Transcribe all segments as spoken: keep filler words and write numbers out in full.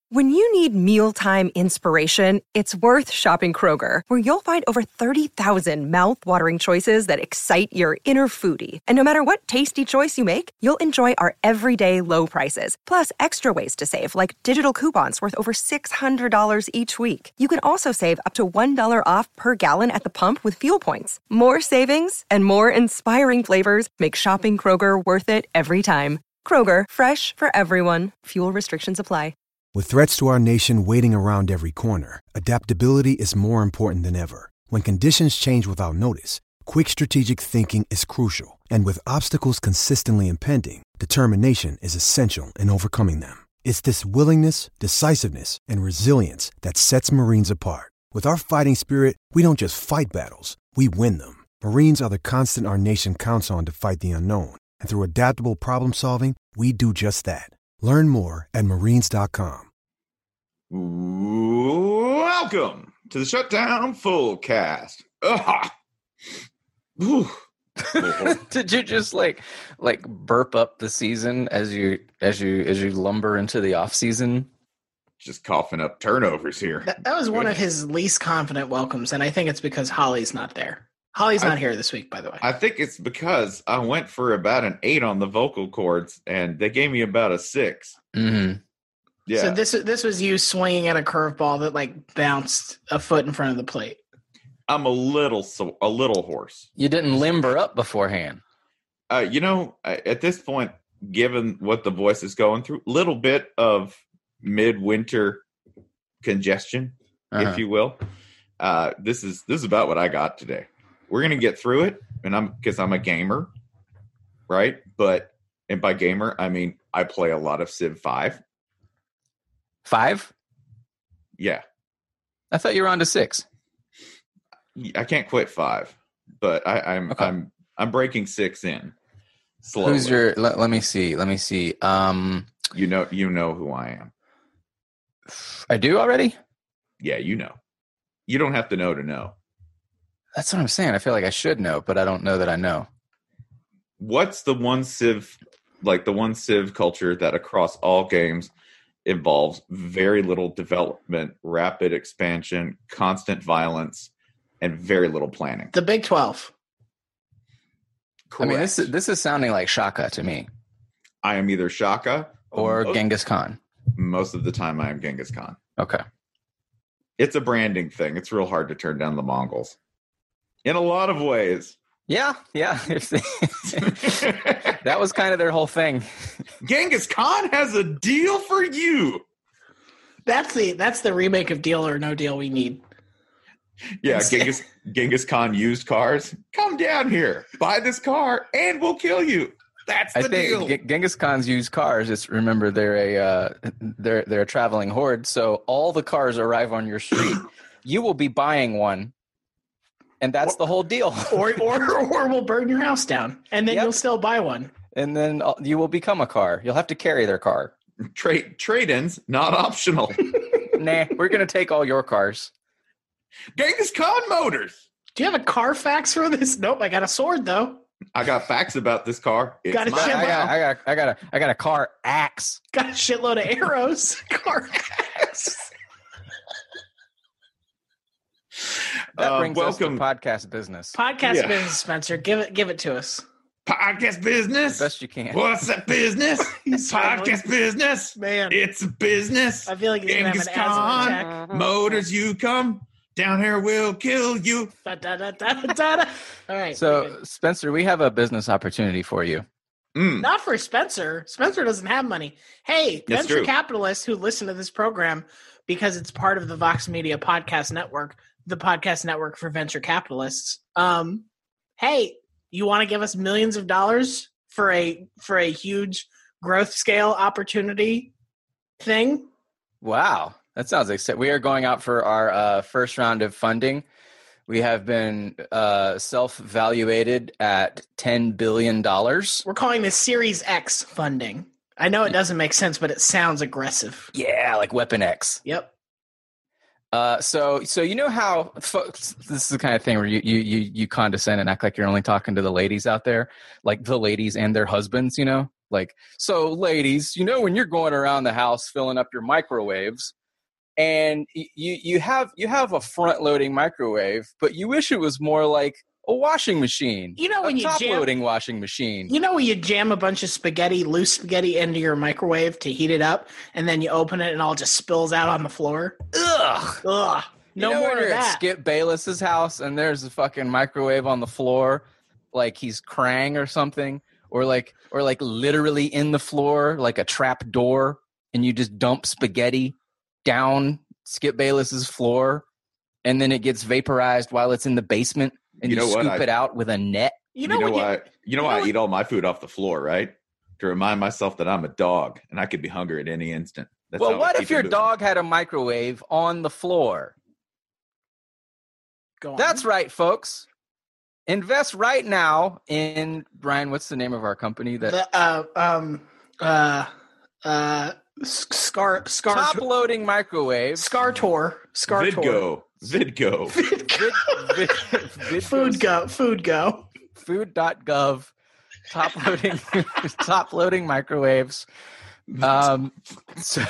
When you need mealtime inspiration, it's worth shopping Kroger, where you'll find over thirty thousand mouth-watering choices that excite your inner foodie. And no matter what tasty choice you make, you'll enjoy our everyday low prices, plus extra ways to save, like digital coupons worth over six hundred dollars each week. You can also save up to one dollar off per gallon at the pump with fuel points. More savings and more inspiring flavors make shopping Kroger worth it every time. Kroger, fresh for everyone. Fuel restrictions apply. With threats to our nation waiting around every corner, adaptability is more important than ever. When conditions change without notice, quick strategic thinking is crucial. And with obstacles consistently impending, determination is essential in overcoming them. It's this willingness, decisiveness, and resilience that sets Marines apart. With our fighting spirit, we don't just fight battles, we win them. Marines are the constant our nation counts on to fight the unknown. And through adaptable problem solving, we do just that. Learn more at marines dot com. Welcome to the Shutdown Fullcast. Ugh. Did you just like like burp up the season as you as you as you lumber into the off season? Just coughing up turnovers here. That, that was one of his least confident welcomes, and I think it's because Holly's not there. Holly's not I, here this week, by the way. I think it's because I went for about an eight on the vocal cords, and they gave me about a six. Mm-hmm. Yeah. So this this was you swinging at a curveball that like bounced a foot in front of the plate. I'm a little so a little hoarse. You didn't limber up beforehand. Uh, you know, at this point, given what the voice is going through, little bit of midwinter congestion, uh-huh. if you will. Uh, this is this is about what I got today. We're gonna get through it, and I'm because I'm a gamer, right? But and by gamer, I mean I play a lot of Civ five. Five? Yeah. I thought you were on to six. I can't quit five, but I, I'm okay. I'm I'm breaking six in. Slowly. Who's your? Let, let me see. Let me see. Um, you know, you know who I am. I do already. Yeah, you know. You don't have to know to know. That's what I'm saying. I feel like I should know, but I don't know that I know. What's the one Civ, like the one Civ culture that across all games involves very little development, rapid expansion, constant violence, and very little planning? The Big twelve. Correct. I mean, this is, this is sounding like Shaka to me. I am either Shaka or most, Genghis Khan. Most of the time I am Genghis Khan. Okay. It's a branding thing. It's real hard to turn down the Mongols. In a lot of ways. Yeah, yeah. That was kind of their whole thing. Genghis Khan has a deal for you. That's the that's the remake of Deal or No Deal we need. Yeah, Genghis, Genghis Khan used cars. Come down here, buy this car, and we'll kill you. That's the I think deal. G- Genghis Khan's used cars. Just remember, they're a uh, they're they're a traveling horde. So all the cars arrive on your street. You will be buying one. And that's or, the whole deal. or, or or we'll burn your house down, and then yep. you'll still buy one. And then you will become a car. You'll have to carry their car. Trade trade-ins, not optional. Nah, we're going to take all your cars. Genghis Khan Motors. Do you have a Carfax for this? Nope, I got a sword, though. I got facts about this car. It's got a mine. I got, I got, I got a, I got a car axe. Got a shitload of arrows. Car axe. That brings uh, welcome. us to podcast business. Podcast yeah. business, Spencer. Give it, give it to us. Podcast business. The best you can. What's that business? Podcast business. Man, it's a business. I feel like he's Genghis gonna have an asthma Khan. Motors, you come down here, we'll kill you. Da, da, da, da, da, da. All right. So, Spencer, we have a business opportunity for you. Mm. Not for Spencer. Spencer doesn't have money. Hey, That's venture true. capitalists who listen to this program because it's part of the Vox Media Podcast Network, the podcast network for venture capitalists. Um, hey, you want to give us millions of dollars for a for a huge growth scale opportunity thing? Wow, that sounds exciting. We are going out for our uh, first round of funding. We have been uh, self-valuated at ten billion dollars. We're calling this Series X funding. I know it doesn't make sense, but it sounds aggressive. Yeah, like Weapon X. Yep. Uh, so, so you know how folks, this is the kind of thing where you, you, you, you condescend and act like you're only talking to the ladies out there, like the ladies and their husbands, you know, Like, so ladies, you know, when you're going around the house filling up your microwaves, and you you have you have a front loading microwave, but you wish it was more like a washing machine. You know, when a you top jam, loading washing machine. You know, when you jam a bunch of spaghetti, loose spaghetti, into your microwave to heat it up, and then you open it and it all just spills out on the floor. Ugh. Ugh. No you know more when of you're that. at Skip Bayless's house and there's a fucking microwave on the floor, like he's Krang or something, or like or like literally in the floor, like a trap door, and you just dump spaghetti down Skip Bayless's floor, and then it gets vaporized while it's in the basement, and You you, know what? scoop I- it out with a net. You know, you know when why? you, You know you why know I eat all my food off the floor, right? To remind myself that I'm a dog and I could be hungry at any instant. That's Well, how I what keep if it your moving. dog had a microwave on the floor? go on. That's right, folks. Invest right now in Brian. What's the name of our company? That the uh um uh uh scar scar top loading microwave. scar tour scar tour Vidgo. Vidgo. Vid, vid, vid, food go food go. food dot gov. Top loading, top loading microwaves. Um, so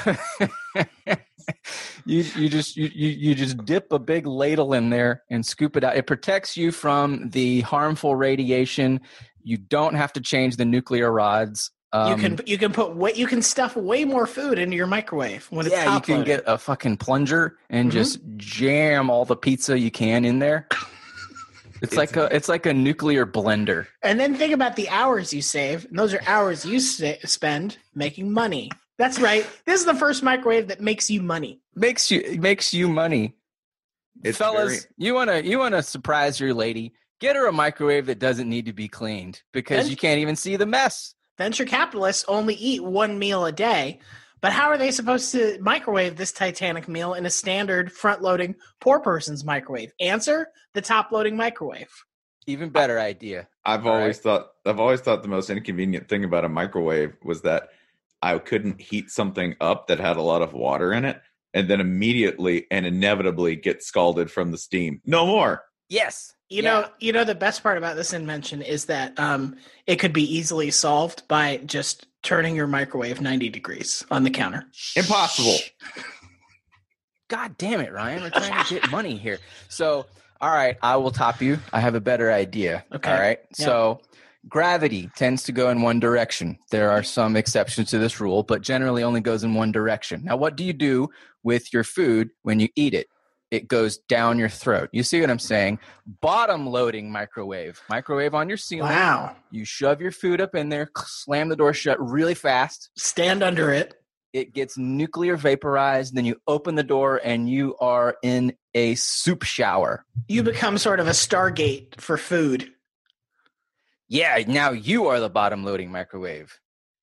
you you just you, you you just dip a big ladle in there and scoop it out. It protects you from the harmful radiation. You don't have to change the nuclear rods. Um, you can you can put way, you can stuff way more food into your microwave when it's yeah, you top can loaded. get a fucking plunger and Mhm. just jam all the pizza you can in there. It's, It's- like a it's like a nuclear blender. And then think about the hours you save. And those are hours you sa- spend making money. That's right. This is the first microwave that makes you money. Makes you makes you money. It's Fellas, very- you wanna you wanna surprise your lady? Get her a microwave that doesn't need to be cleaned because Then- you can't even see the mess. Venture capitalists only eat one meal a day. But how are they supposed to microwave this Titanic meal in a standard front-loading poor person's microwave? Answer: the top-loading microwave. Even better idea. I've All always right. thought I've always thought the most inconvenient thing about a microwave was that I couldn't heat something up that had a lot of water in it and then immediately and inevitably get scalded from the steam. No more. Yes. You Yeah. know, you know the best part about this invention is that um, it could be easily solved by just turning your microwave ninety degrees on the counter. Impossible. God damn it, Ryan. We're trying to get money here. So, all right, I will top you. I have a better idea. Okay. All right. Yeah. So, gravity tends to go in one direction. There are some exceptions to this rule, but generally only goes in one direction. Now, what do you do with your food when you eat it? It goes down your throat. You see what I'm saying? Bottom loading microwave. Microwave on your ceiling. Wow. You shove your food up in there, slam the door shut really fast. Stand under it. It gets nuclear vaporized. Then you open the door and you are in a soup shower. You become sort of a Stargate for food. Yeah, now you are the bottom loading microwave.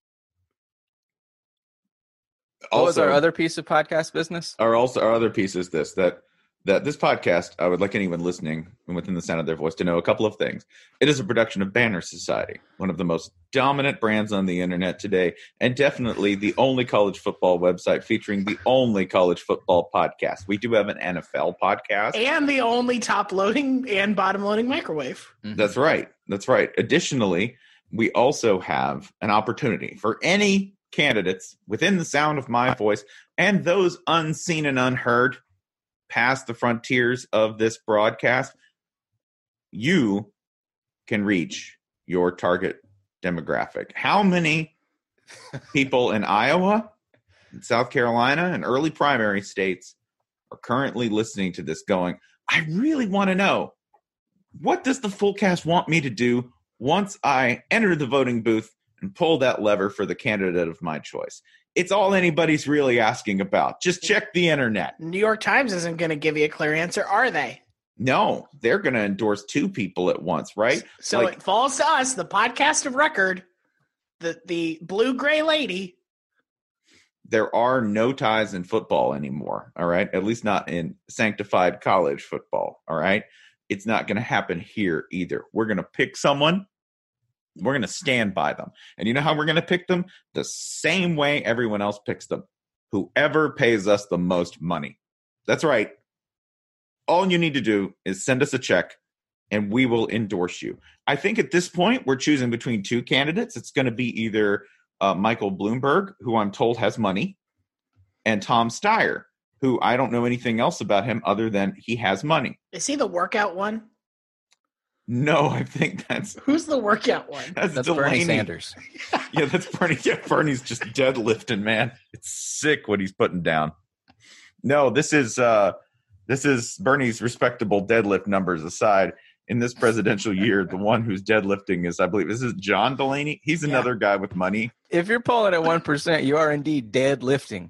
What was our Also- other piece of podcast business? Our also our other piece is this that that this podcast, I would like anyone listening and within the sound of their voice to know a couple of things. It is a production of Banner Society, one of the most dominant brands on the internet today, and definitely the only college football website featuring the only college football podcast. We do have an N F L podcast. And the only top loading and bottom loading microwave. Mhm. That's right. That's right. Additionally, we also have an opportunity for any candidates within the sound of my voice and those unseen and unheard past the frontiers of this broadcast. You can reach your target demographic. How many people in Iowa, South Carolina, and early primary states are currently listening to this going, I really want to know, what does the full cast want me to do once I enter the voting booth and pull that lever for the candidate of my choice? It's all anybody's really asking about. Just check the internet. New York Times isn't going to give you a clear answer, are they? No, they're going to endorse two people at once, right? So Like- it falls to us, the podcast of record, the the blue gray lady. There are no ties in football anymore, all right? At least not in sanctified college football, all right? It's not going to happen here either. We're going to pick someone. We're going to stand by them. And you know how we're going to pick them? The same way everyone else picks them. Whoever pays us the most money. That's right. All you need to do is send us a check and we will endorse you. I think at this point we're choosing between two candidates. It's going to be either uh, Michael Bloomberg, who I'm told has money, and Tom Steyer, who I don't know anything else about him other than he has money. Is he the workout one? No, I think that's who's the workout one. That's, that's Delaney. Bernie Sanders. Yeah, that's Bernie. Yeah, Bernie's just deadlifting, man. It's sick what he's putting down. No, this is uh, this is Bernie's respectable deadlift numbers aside. In this presidential year, the one who's deadlifting is, I believe, this is John Delaney. He's another yeah. guy with money. If you're pulling at one percent, you are indeed deadlifting.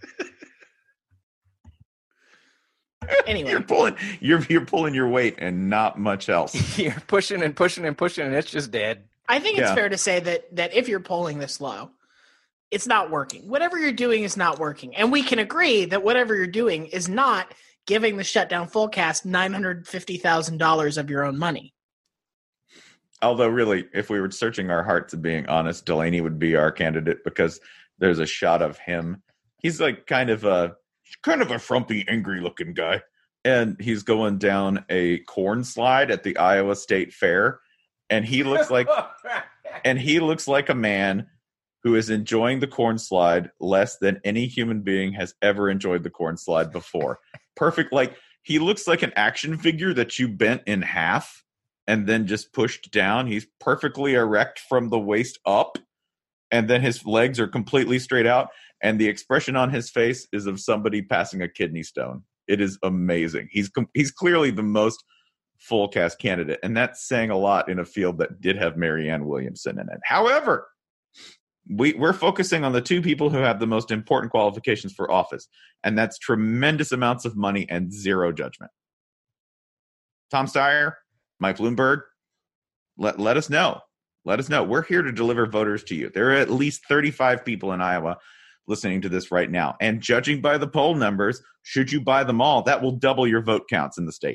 Anyway, you're pulling, you're you're pulling your weight and not much else. You're pushing and pushing and pushing, and it's just dead. I think it's yeah. fair to say that that if you're pulling this low, it's not working. Whatever you're doing is not working, and we can agree that whatever you're doing is not giving the Shutdown Fullcast nine hundred fifty thousand dollars of your own money. Although, really, if we were searching our hearts and being honest, Delaney would be our candidate because there's a shot of him. He's like kind of a kind of a frumpy, angry-looking guy, and he's going down a corn slide at the Iowa State Fair, and he looks like and he looks like a man who is enjoying the corn slide less than any human being has ever enjoyed the corn slide before. Perfect. Like, he looks like an action figure that you bent in half and then just pushed down. He's perfectly erect from the waist up, and then his legs are completely straight out, and the expression on his face is of somebody passing a kidney stone. It is amazing. He's he's clearly the most full cast candidate, and that's saying a lot in a field that did have Marianne Williamson in it. However, we, we're focusing on the two people who have the most important qualifications for office, and that's tremendous amounts of money and zero judgment. Tom Steyer, Mike Bloomberg, let, let us know. Let us know. We're here to deliver voters to you. There are at least thirty-five people in Iowa listening to this right now. And judging by the poll numbers, should you buy them all, that will double your vote counts in the state.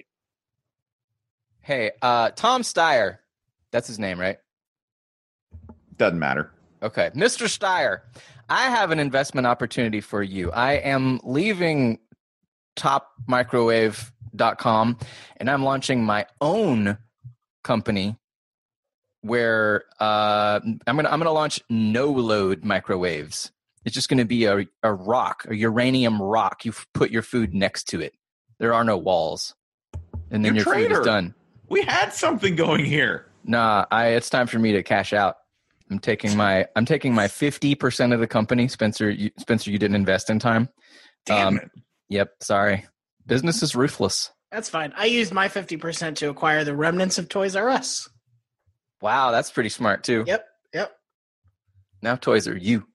Hey, uh, Tom Steyer, that's his name, right? Doesn't matter. Okay. Mister Steyer, I have an investment opportunity for you. I am leaving top microwave dot com, and I'm launching my own company where uh, I'm gonna I'm gonna launch no load microwaves. It's just gonna be a, a rock, a uranium rock. You put your food next to it. There are no walls, and then you your traitor. food is done. We had something going here. Nah, I. It's time for me to cash out. I'm taking my I'm taking my fifty percent of the company. Spencer, you, Spencer, you didn't invest in time. Damn um, it. Yep, sorry. Business is ruthless. That's fine. I used my fifty percent to acquire the remnants of Toys R Us. Wow, that's pretty smart too. Yep, yep. Now toys are you.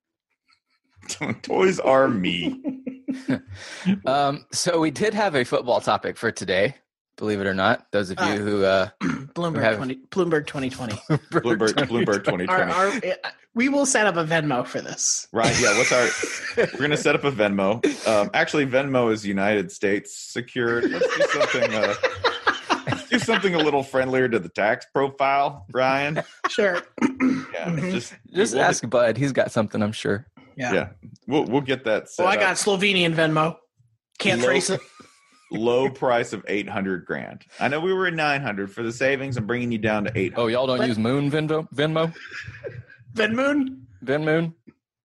Toys are me. um, so we did have a football topic for today. Believe it or not, those of you uh, who uh, Bloomberg who have, twenty Bloomberg twenty twenty. Bloomberg Bloomberg twenty twenty. Our, our, we will set up a Venmo for this. Right? Yeah. What's our? We're gonna set up a Venmo. Um, actually, Venmo is United States secured. Let's do something. Uh, let's do something a little friendlier to the tax profile, Ryan. Sure. Yeah. Mm-hmm. Just just we'll ask get, Bud. He's got something, I'm sure. Yeah. Yeah. We'll we'll get that set Oh, I up. got Slovenian Venmo. Can't Low, trace it. Low price of eight hundred grand. I know we were at nine hundred for the savings. I'm bringing you down to eight. Oh, y'all don't What? use Moon Venmo? Venmo? Venmoon? Venmoon?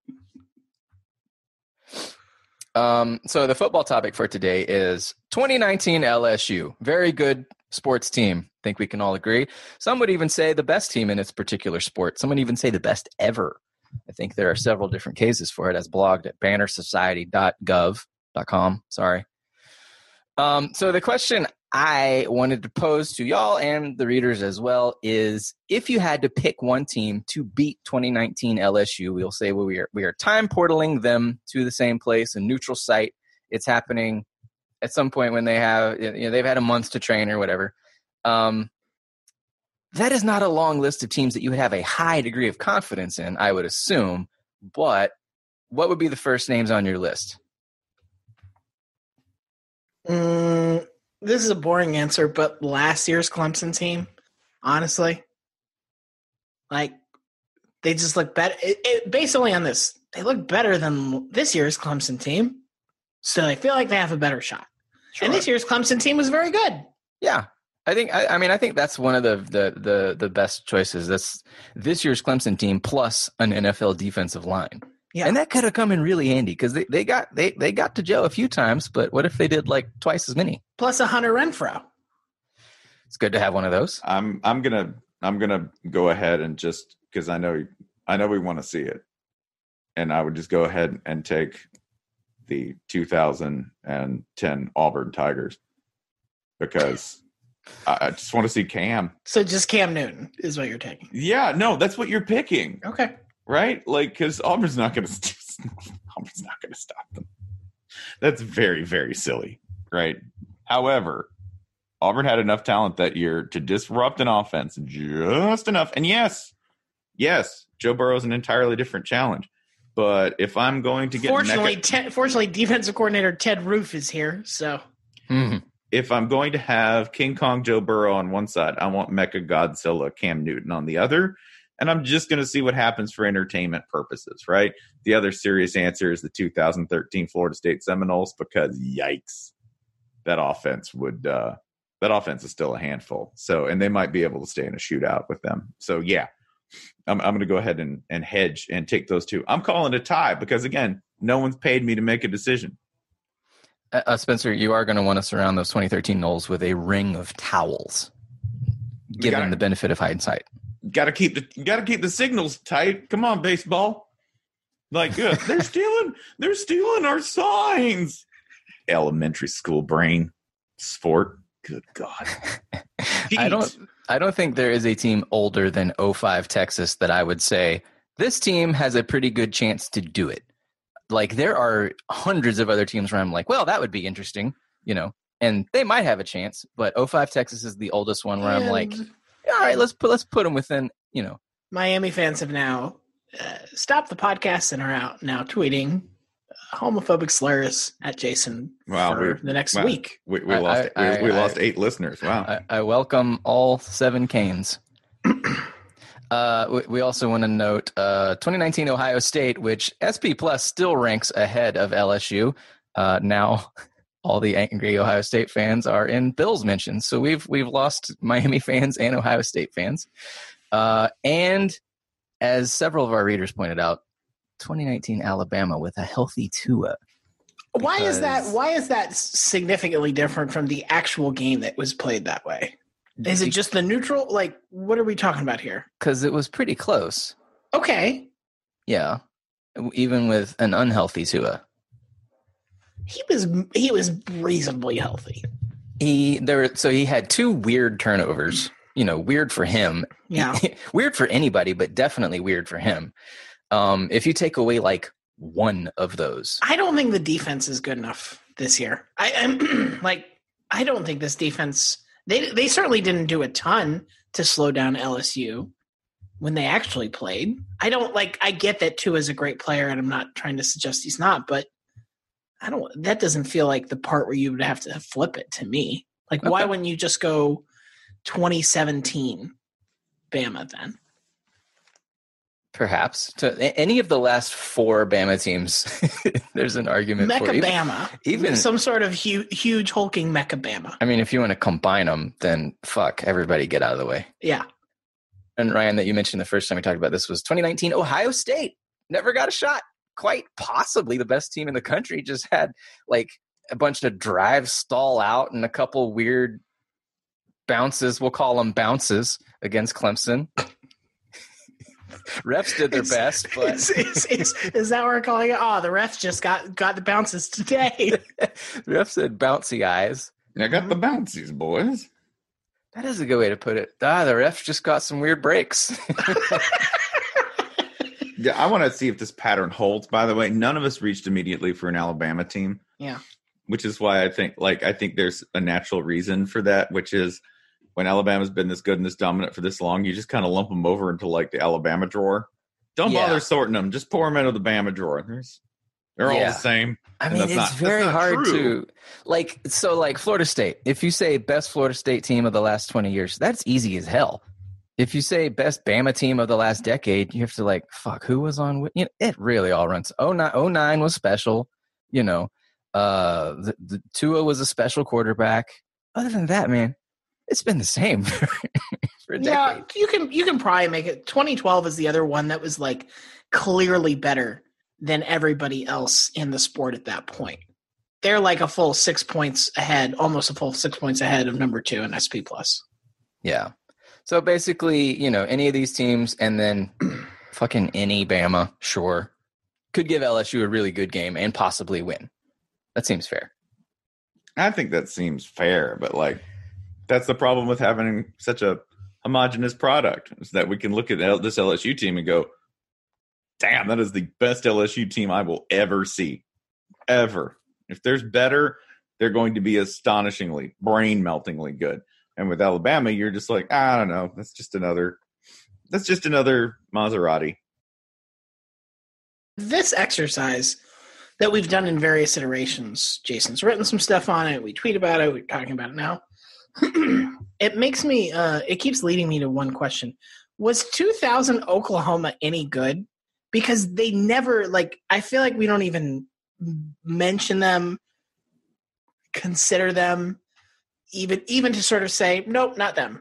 Um, so the football topic for today is twenty nineteen L S U. Very good sports team. I think we can all agree. Some would even say the best team in its particular sport. Some would even say the best ever. I think there are several different cases for it, as blogged at banner society dot gov dot com. Sorry. Um, so the question I wanted to pose to y'all and the readers as well is, if you had to pick one team to beat twenty nineteen L S U, we'll say we are we are time portaling them to the same place, a neutral site. It's happening at some point when they have, you know, they've had a month to train or whatever. Um, that is not a long list of teams that you would have a high degree of confidence in, I would assume. But what would be the first names on your list? Mm, this is a boring answer, but last year's Clemson team, honestly, like, they just look better. It, it, based only on this, they look better than this year's Clemson team. So I feel like they have a better shot. Sure. And this year's Clemson team was very good. Yeah. I think. I, I mean, I think that's one of the, the the the best choices. That's this year's Clemson team plus an N F L defensive line. Yeah. And that could have come in really handy because they, they got they they got to Joe a few times, but what if they did like twice as many? Plus a Hunter Renfrow. It's good to have one of those. I'm I'm gonna I'm gonna go ahead and just because I know I know we want to see it, and I would just go ahead and take the two thousand ten Auburn Tigers because I, I just want to see Cam. So just Cam Newton is what you're taking. Yeah, no, that's what you're picking. Okay. Right? Like, because Auburn's not going to Auburn's not going to stop them. That's very, very silly, right? However, Auburn had enough talent that year to disrupt an offense just enough. And yes, yes, Joe Burrow's an entirely different challenge. But if I'm going to get fortunately, Mecca, Ted, fortunately, defensive coordinator Ted Roof is here. So mm-hmm. if I'm going to have King Kong Joe Burrow on one side, I want Mecha Godzilla Cam Newton on the other. And I'm just going to see what happens for entertainment purposes, right? The other serious answer is the two thousand thirteen Florida State Seminoles because, yikes, that offense would uh, that offense is still a handful. So, and they might be able to stay in a shootout with them. So, yeah, I'm, I'm going to go ahead and, and hedge and take those two. I'm calling it a tie because, again, no one's paid me to make a decision. Uh, Spencer, you are going to want to surround those twenty thirteen Noles with a ring of towels, given gotta, the benefit of hindsight. Got to keep the got to keep the signals tight. Come on, baseball! Like uh, they're stealing, they're stealing our signs. Elementary school brain sport. Good God! I don't. I don't think there is a team older than oh five Texas that I would say this team has a pretty good chance to do it. Like there are hundreds of other teams where I'm like, well, that would be interesting, you know, and they might have a chance. But oh five Texas is the oldest one where and I'm like, all right, let's put let's put them within, you know. Miami fans have now uh, stopped the podcast and are out now tweeting homophobic slurs at Jason wow, for we, the next wow. week. We, we I, lost I, we, we I, lost I, eight listeners. Wow. I, I welcome all seven Canes. uh, we, we also want to note uh, twenty nineteen Ohio State, which S P Plus still ranks ahead of L S U. Uh, now all the angry Ohio State fans are in Bills mentions. So we've we've lost Miami fans and Ohio State fans. Uh, and as several of our readers pointed out, twenty nineteen Alabama with a healthy Tua. Why is that? Why is that significantly different from the actual game that was played that way? Is it just the neutral? Like, what are we talking about here? Because it was pretty close. Okay. Yeah, even with an unhealthy Tua. He was he was reasonably healthy. He there so he had two weird turnovers. You know, weird for him. Yeah. Weird for anybody, but definitely weird for him. Um, if you take away like one of those, I don't think the defense is good enough this year. I, I'm like, I don't think this defense. They they certainly didn't do a ton to slow down L S U when they actually played. I don't like. I get that Tua is a great player, and I'm not trying to suggest he's not, but I don't. That doesn't feel like the part where you would have to flip it to me. Like, okay. Why wouldn't you just go twenty seventeen Bama then? Perhaps to any of the last four Bama teams, there's an argument Mecha for even, Bama, even some sort of huge, huge hulking Mecha Bama. I mean, if you want to combine them, then fuck everybody, get out of the way. Yeah. And Ryan, that you mentioned the first time we talked about this was twenty nineteen Ohio State. Never got a shot. Quite possibly the best team in the country. Just had like a bunch of drives stall out and a couple weird bounces. We'll call them bounces against Clemson. Refs did their is, best, but is, is, is, is that what we're calling it? Oh, the refs just got, got the bounces today. Refs said bouncy eyes. I got the bouncies, boys. That is a good way to put it. Ah, the refs just got some weird breaks. Yeah, I want to see if this pattern holds. By the way, none of us reached immediately for an Alabama team. Yeah, which is why I think, like, I think there's a natural reason for that, which is when Alabama's been this good and this dominant for this long, you just kind of lump them over into like the Alabama drawer. Don't yeah. bother sorting them; just pour them into the Bama drawer. There's, they're yeah. all the same. I mean, it's not, very hard true. to like. So, like Florida State. If you say best Florida State team of the last twenty years, that's easy as hell. If you say best Bama team of the last decade, you have to like, fuck, who was on? You know, it really all runs. oh nine, oh nine was special. You know, uh, the, the Tua was a special quarterback. Other than that, man, It's been the same for, for a Yeah, decade. you can you can probably make it. twenty twelve is the other one that was like clearly better than everybody else in the sport at that point. They're like a full six points ahead, almost a full six points ahead of number two in S P Plus. Yeah. So basically, you know, any of these teams and then fucking any Bama, sure, could give L S U a really good game and possibly win. That seems fair. I think that seems fair, but like that's the problem with having such a homogenous product is that we can look at L- this L S U team and go, damn, that is the best L S U team I will ever see. Ever. If there's better, they're going to be astonishingly, brain-meltingly good. And with Alabama, you're just like, I don't know. That's just another that's just another Maserati. This exercise that we've done in various iterations, Jason's written some stuff on it. We tweet about it. We're talking about it now. It makes me, uh, it keeps leading me to one question. Was two thousand Oklahoma any good? Because they never, like, I feel like we don't even mention them, consider them, even even to sort of say, nope, not them.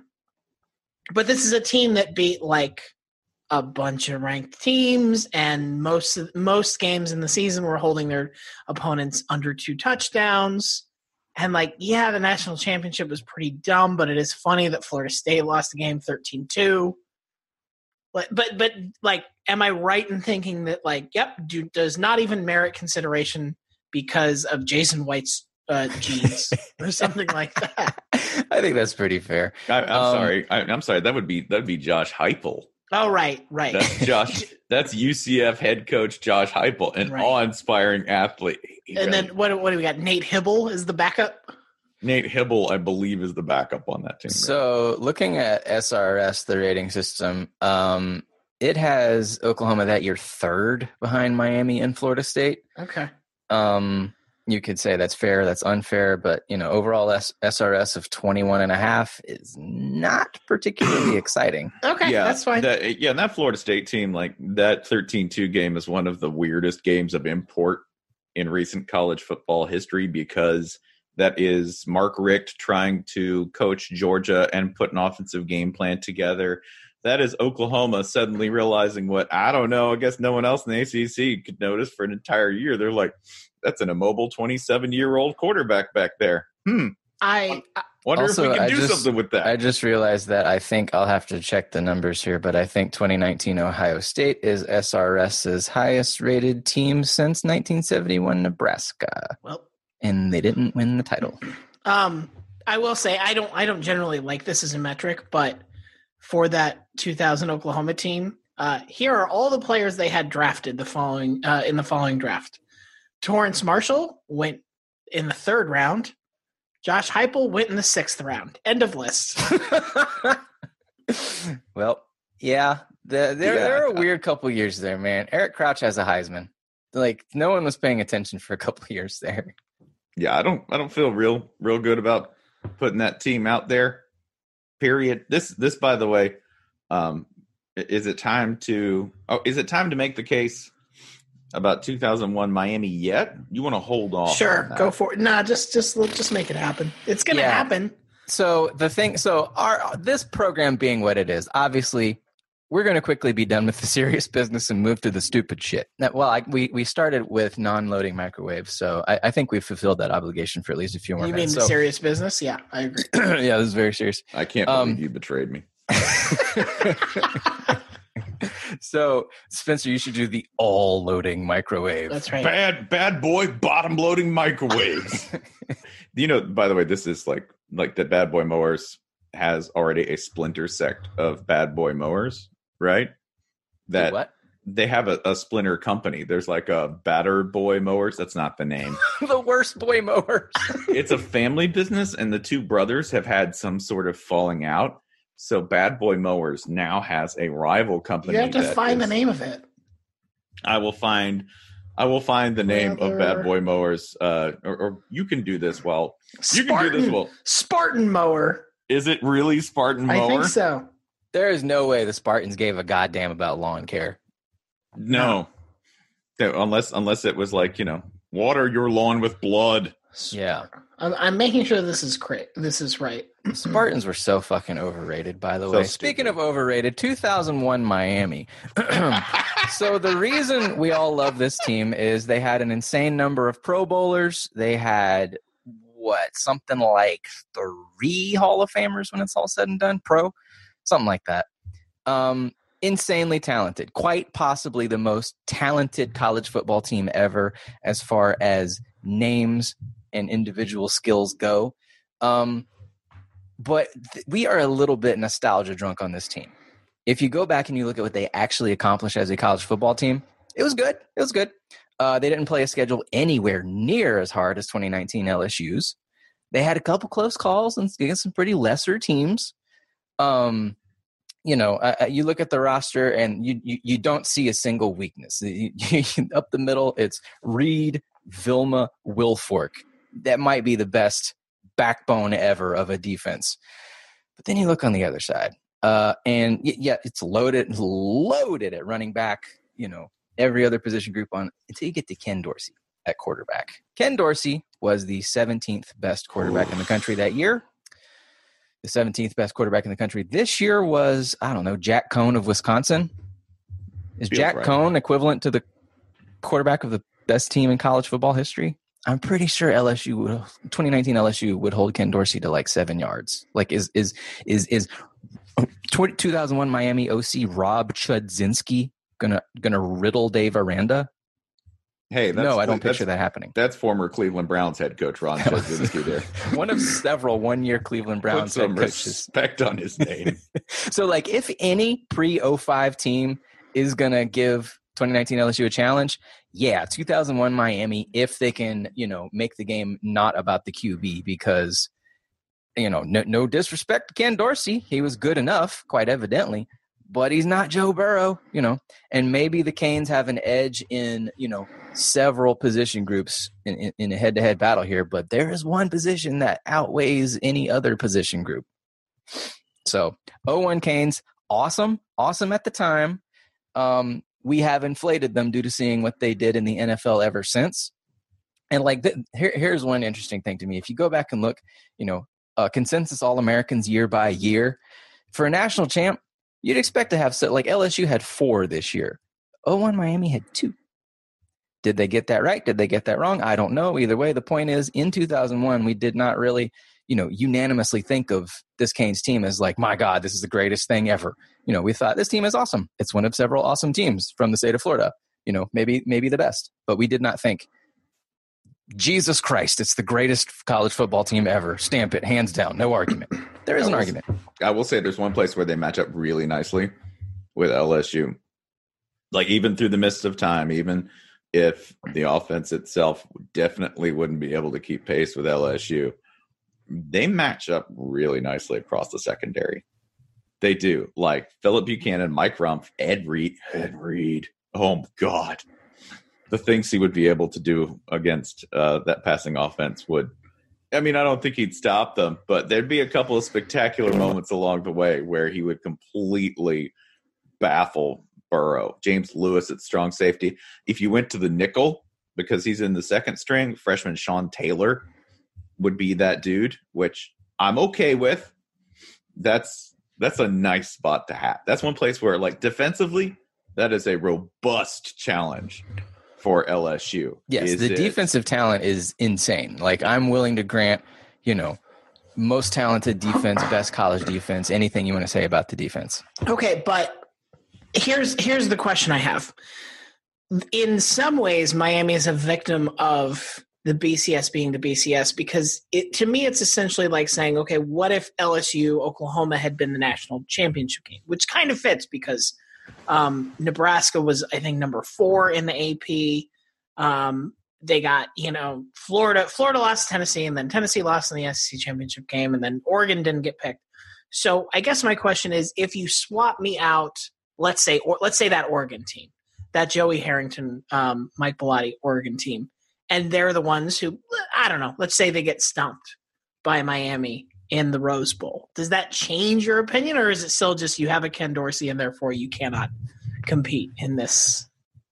But this is a team that beat, like, a bunch of ranked teams, and most most games in the season were holding their opponents under two touchdowns. And, like, yeah, the national championship was pretty dumb, but it is funny that Florida State lost the game thirteen two. But, but, but like, am I right in thinking that, like, yep, do, does not even merit consideration because of Jason White's uh, genes or something like that? I think that's pretty fair. I, I'm Um, sorry. I, I'm sorry. That would be that would be Josh Heupel. Oh, right, right. That's Josh. That's U C F head coach Josh Heupel, an Right. awe-inspiring athlete. He And really- then what, what do we got? Nate Hibble is the backup? Nate Hibble, I believe, is the backup on that team. So looking at S R S, the rating system, um, it has Oklahoma that year third behind Miami and Florida State. Okay. Um, you could say that's fair, that's unfair, but you know, overall S- SRS of twenty-one and a half is not particularly exciting. Okay, yeah, that's fine. That, yeah, and that Florida State team, like that thirteen two game is one of the weirdest games of import in recent college football history because that is Mark Richt trying to coach Georgia and put an offensive game plan together. That is Oklahoma suddenly realizing what, I don't know, I guess no one else in the A C C could notice for an entire year. They're like, that's an immobile twenty-seven-year-old quarterback back there. Hmm. I, I Wonder Also, if we can I do just- something with that. I just realized that I think I'll have to check the numbers here, but I think twenty nineteen Ohio State is SRS's highest rated team since nineteen seventy-one Nebraska, well, and they didn't win the title. um, I will say I don't I don't generally like this as a metric, but for that two thousand Oklahoma team, uh, here are all the players they had drafted the following uh, in the following draft. Torrance Marshall went in the third round. Josh Heupel went in the sixth round. End of list. Well, yeah, the, there Yeah. there are a weird couple years there, man. Eric Crouch has a Heisman. Like no one was paying attention for a couple years there. Yeah, I don't I don't feel real real good about putting that team out there. Period. This this by the way, um is it time to oh is it time to make the case about two thousand one Miami yet? You want to hold off? Sure, on that? go for it. Nah, just just let's just make it happen. It's gonna Yeah. happen. So the thing, so our this program being what it is, obviously, we're going to quickly be done with the serious business and move to the stupid shit. Now, well, I, we we started with non-loading microwaves, so I, I think we've fulfilled that obligation for at least a few more You mean minutes. the So, serious business? Yeah, I agree. yeah, this is very serious. I can't Um, believe you betrayed me. So, Spencer, you should do the all-loading microwave. That's right. Bad bad boy bottom loading microwaves. You know, by the way, this is like like the Bad Boy Mowers has already a splinter sect of Bad Boy Mowers, right? That what? they have a, a splinter company. There's like a Batter Boy Mowers. That's not the name. The worst boy mowers. It's a family business, and the two brothers have had some sort of falling out. So Bad Boy Mowers now has a rival company. You have to that find the is- name of it. I will find. I will find the name of Brother. Bad Boy Mowers. Uh, or, or you can do this while you can do this Spartan, while. Spartan mower. Is it really Spartan I Mower? think so. There is no way the Spartans gave a goddamn about lawn care. No. No, unless unless it was like, you know, water your lawn with blood. Yeah. I'm, I'm making sure this is correct. This is right. Spartans were so fucking overrated, by the So way. stupid. Speaking of overrated, two thousand one Miami. So the reason we all love this team is they had an insane number of Pro Bowlers. They had, what, something like three Hall of Famers when it's all said and done? Pro? Something like that. Um, insanely talented. Quite possibly the most talented college football team ever as far as names and individual skills go. Um, but th- we are a little bit nostalgia drunk on this team. If you go back and you look at what they actually accomplished as a college football team, it was good. It was good. Uh, they didn't play a schedule anywhere near as hard as twenty nineteen L S U's. They had a couple close calls against some pretty lesser teams. Um, you know, uh, you look at the roster and you you, you don't see a single weakness. You, you, up the middle, it's Reed, Vilma, Wilfork. That might be the best backbone ever of a defense. But then you look on the other side, uh, and y- yeah, it's loaded, loaded at running back. You know, every other position group on until you get to Ken Dorsey at quarterback. Ken Dorsey was the seventeenth best quarterback in the country that year. The seventeenth best quarterback in the country this year was, I don't know, Jack Cohn of Wisconsin. Is Feels Jack right. Cohn equivalent to the quarterback of the best team in college football history? I'm pretty sure L S U would, twenty nineteen L S U would hold Ken Dorsey to like seven yards. Like is is is is two thousand one Miami O C Rob Chudzinski gonna gonna riddle Dave Aranda? Hey, that's, No, I don't that's, picture that happening. That's former Cleveland Browns head coach Ron Chudzinski there. One of several one-year Cleveland Put Browns some head coaches. respect on his name. So, like, if any pre oh five team is gonna give twenty nineteen L S U a challenge, yeah, two thousand one Miami, if they can, you know, make the game not about the Q B, because, you know, no, no disrespect to Ken Dorsey. He was good enough, quite evidently, but he's not Joe Burrow, you know, and maybe the Canes have an edge in, you know, several position groups in, in, in a head-to-head battle here, but there is one position that outweighs any other position group. So, oh one Canes, awesome, awesome at the time. Um, we have inflated them due to seeing what they did in the N F L ever since. And like, th- here, here's one interesting thing to me. If you go back and look, you know, uh, consensus All-Americans year by year, for a national champ, you'd expect to have, so, like L S U had four this year. oh one Miami had two. Did they get that right? Did they get that wrong? I don't know. Either way, the point is, in two thousand one, we did not really, you know, unanimously think of this Canes team as like, my God, this is the greatest thing ever. You know, we thought this team is awesome. It's one of several awesome teams from the state of Florida. You know, maybe maybe the best. But we did not think, Jesus Christ, it's the greatest college football team ever. Stamp it, hands down, no argument. There is an I will, argument. I will say there's one place where they match up really nicely with L S U. Like, even through the midst of time, even if the offense itself definitely wouldn't be able to keep pace with L S U, they match up really nicely across the secondary. They do. Like Philip Buchanan, Mike Rumpf, Ed Reed. Ed Reed. Oh, God. The things he would be able to do against uh, that passing offense would, I mean, I don't think he'd stop them, but there'd be a couple of spectacular moments along the way where he would completely baffle Burrow. James Lewis at strong safety. If you went to the nickel, because he's in the second string, freshman Sean Taylor would be that dude, which I'm okay with. That's that's a nice spot to have. That's one place where, like, defensively, that is a robust challenge for L S U. Yes, Is the it? defensive talent is insane. Like, I'm willing to grant, you know, most talented defense, best college defense, anything you want to say about the defense. Okay, but here's here's the question I have. In some ways, Miami is a victim of the B C S being the B C S, because it, to me, it's essentially like saying, okay, what if L S U, Oklahoma had been the national championship game, which kind of fits because um, Nebraska was, I think, number four in the A P. Um, they got, you know, Florida, Florida lost to Tennessee, and then Tennessee lost in the S E C championship game, and then Oregon didn't get picked. So I guess my question is, if you swap me out, let's say, or let's say that Oregon team, that Joey Harrington, um, Mike Bellotti Oregon team, and they're the ones who, I don't know, let's say they get stumped by Miami in the Rose Bowl. Does that change your opinion, or is it still just you have a Ken Dorsey and therefore you cannot compete in this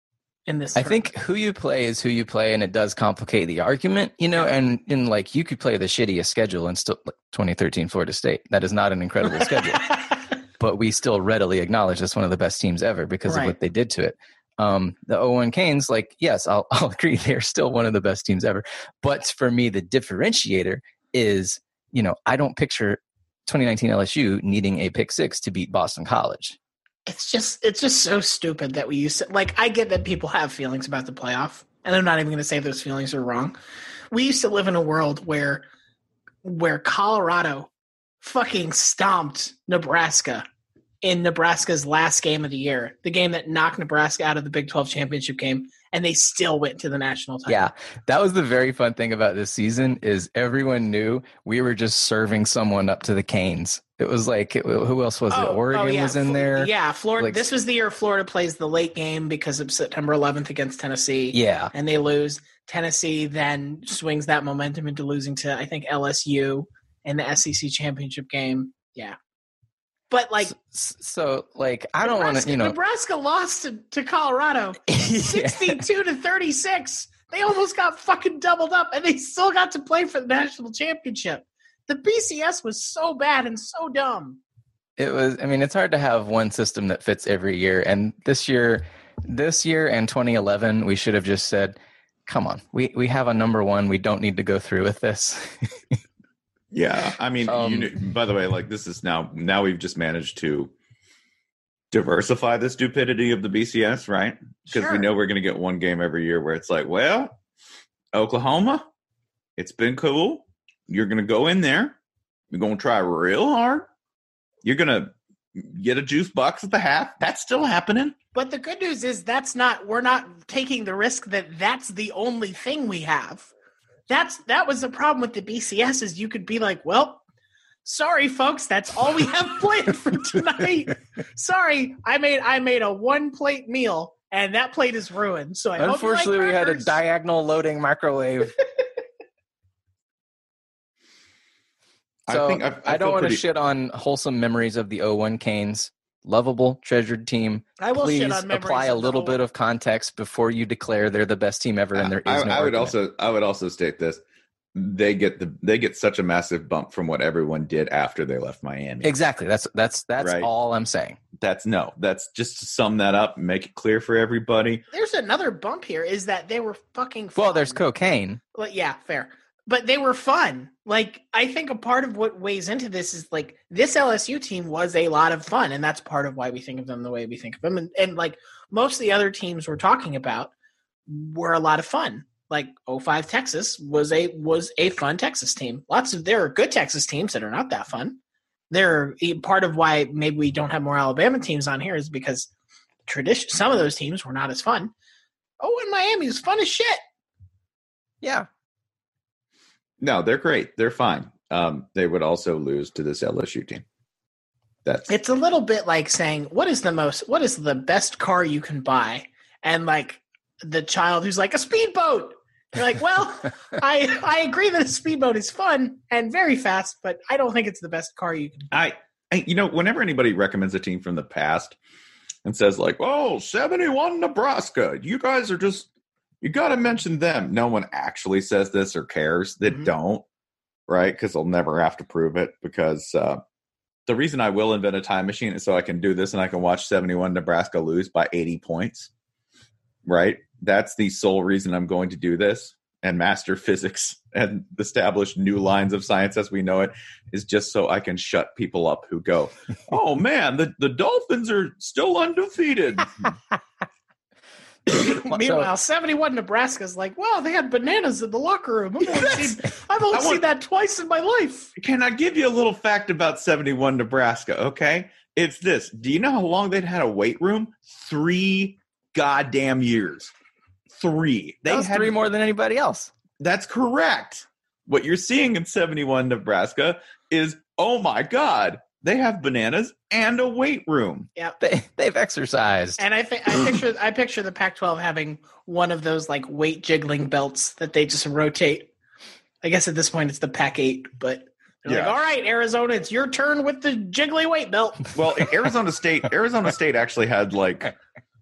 in this I tournament. think who you play is who you play, and it does complicate the argument, you know, and, and like you could play the shittiest schedule and still like twenty thirteen Florida State. That is not an incredible schedule, but we still readily acknowledge that's one of the best teams ever because Right. of what they did to it. Um, the oh one Canes, like, yes, I'll, I'll agree. They're still one of the best teams ever. But for me, the differentiator is, you know, I don't picture twenty nineteen L S U needing a pick six to beat Boston College. It's just it's just so stupid that we used to, like, I get that people have feelings about the playoff, and I'm not even going to say those feelings are wrong. We used to live in a world where where Colorado fucking stomped Nebraska in Nebraska's last game of the year, the game that knocked Nebraska out of the Big twelve championship game, and they still went to the national title. Yeah, that was the very fun thing about this season is everyone knew we were just serving someone up to the Canes. It was like, it, who else was it? Oh, Oregon oh, yeah. was in there. Yeah, Florida. Like- this was the year Florida plays the late game because of September eleventh against Tennessee. Yeah. And they lose. Tennessee then swings that momentum into losing to, I think, L S U in the S E C championship game. Yeah. But, like, So, so like, I don't want to, you know. Nebraska lost to, to Colorado Yeah. sixty-two to thirty-six. They almost got fucking doubled up, and they still got to play for the national championship. The B C S was so bad and so dumb. It was, I mean, it's hard to have one system that fits every year. And this year, this year and twenty eleven, we should have just said, come on, we, we have a number one. We don't need to go through with this. Yeah, I mean, Um, you know, by the way, like this is now now we've just managed to diversify the stupidity of the B C S, right? Because Sure. we know we're going to get one game every year where it's like, well, Oklahoma, it's been cool. You're going to go in there. You're going to try real hard. You're going to get a juice box at the half. That's still happening. But the good news is that's not, we're not taking the risk that that's the only thing we have. That's, that was the problem with the B C S is you could be like, well, sorry folks, that's all we have planned for tonight. Sorry, I made, I made a one plate meal and that plate is ruined. So I hope you like Unfortunately, we had a crackers. diagonal loading microwave. So I I, think I, I, don't feel want to pretty- shit on wholesome memories of the oh one Canes. Lovable, treasured team. I will Please shit on memories apply a of the little whole- bit of context before you declare they're the best team ever, and there is I, no I would argument. also I would also state this. They get the they get such a massive bump from what everyone did after they left Miami. Exactly. That's that's that's Right. all I'm saying. That's no. That's just to sum that up and make it clear for everybody. There's another bump here is that they were fucking fun. Well, there's cocaine. Well, yeah, fair. But they were fun. Like, I think a part of what weighs into this is, like, this L S U team was a lot of fun, and that's part of why we think of them the way we think of them. And, and like, most of the other teams we're talking about were a lot of fun. Like, oh five Texas was a was a fun Texas team. Lots of there are good Texas teams that are not that fun. They're part of why maybe we don't have more Alabama teams on here is because tradition some of those teams were not as fun. Oh, and Miami was fun as shit. Yeah. No, they're great. They're fine. Um, they would also lose to this L S U team. That's It's a little bit like saying, what is the most, what is the best car you can buy? And like the child who's like, a speedboat. You're like, well, I I agree that a speedboat is fun and very fast, but I don't think it's the best car you can buy. I, I. You know, whenever anybody recommends a team from the past and says like, "Oh, seventy-one Nebraska," you guys are just you got to mention them. No one actually says this or cares. They Mhm. don't, right? Because they'll never have to prove it. Because uh, the reason I will invent a time machine is so I can do this and I can watch seventy-one Nebraska lose by eighty points. Right? That's the sole reason I'm going to do this and master physics and establish new lines of science as we know it is just so I can shut people up who go, oh man, the, the Dolphins are still undefeated. Meanwhile, seventy-one Nebraska's like, wow, they had bananas in the locker room. I've only Yes. seen, I've only I seen want- that twice in my life. Can I give you a little fact about seventy-one Nebraska? Okay. It's this. Do you know how long they'd had a weight room? Three goddamn years. Three. They That was had three more than anybody else. That's correct. What you're seeing in seventy-one Nebraska is, oh my God, they have bananas and a weight room. They they've exercised. And I think I picture I picture the Pac twelve having one of those like weight jiggling belts that they just rotate. I guess at this point it's the Pac eight, but they're like, Yeah. all right, Arizona, it's your turn with the jiggly weight belt. Well, Arizona State, Arizona State actually had like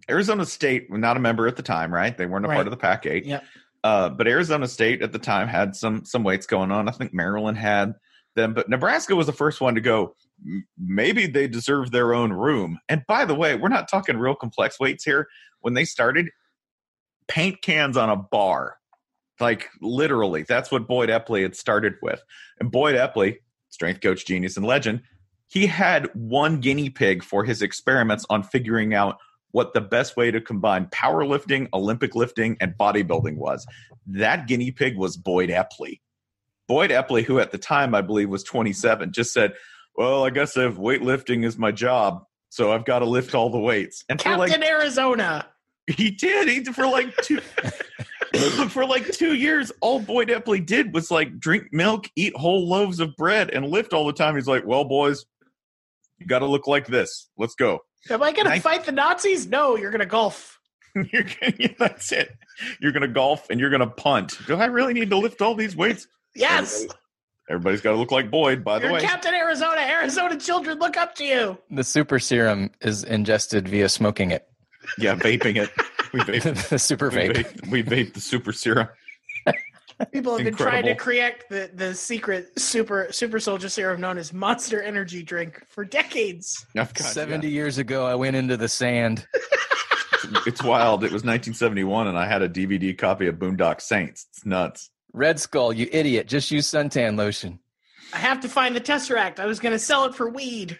Arizona State was not a member at the time, right? They weren't a Right. part of the Pac eight. Yep. Uh, but Arizona State at the time had some some weights going on. I think Maryland had them, but Nebraska was the first one to go, maybe they deserve their own room. And by the way, we're not talking real complex weights here. When they started, paint cans on a bar. Like, literally, that's what Boyd Epley had started with. And Boyd Epley, strength coach, genius, and legend, he had one guinea pig for his experiments on figuring out what the best way to combine powerlifting, Olympic lifting, and bodybuilding was. That guinea pig was Boyd Epley. Boyd Epley, who at the time I believe was twenty-seven, just said, well, I guess if weightlifting is my job, so I've got to lift all the weights. And Captain for like, Arizona. he did. He for like two for like two years, all Boyd Epley did was like drink milk, eat whole loaves of bread, and lift all the time. He's like, well, boys, you got to look like this. Let's go. Am I going to I- fight the Nazis? No, you're going to golf. You're gonna, yeah, that's it. You're going to golf and you're going to punt. Do I really need to lift all these weights? Yes. Everybody, everybody's got to look like Boyd, by the You're way. Captain Arizona. Arizona children look up to you. The super serum is ingested via smoking it. Yeah, vaping it. We vape, The super we vape. vape. We vape the super serum. People have been trying to Incredible. create the, the secret super super soldier serum known as Monster Energy drink for decades. I've got- seventy years ago, I went into the sand. yeah. It's wild. It was nineteen seventy-one, and I had a D V D copy of Boondock Saints. It's nuts. Red Skull, you idiot. Just use suntan lotion. I have to find the Tesseract. I was going to sell it for weed.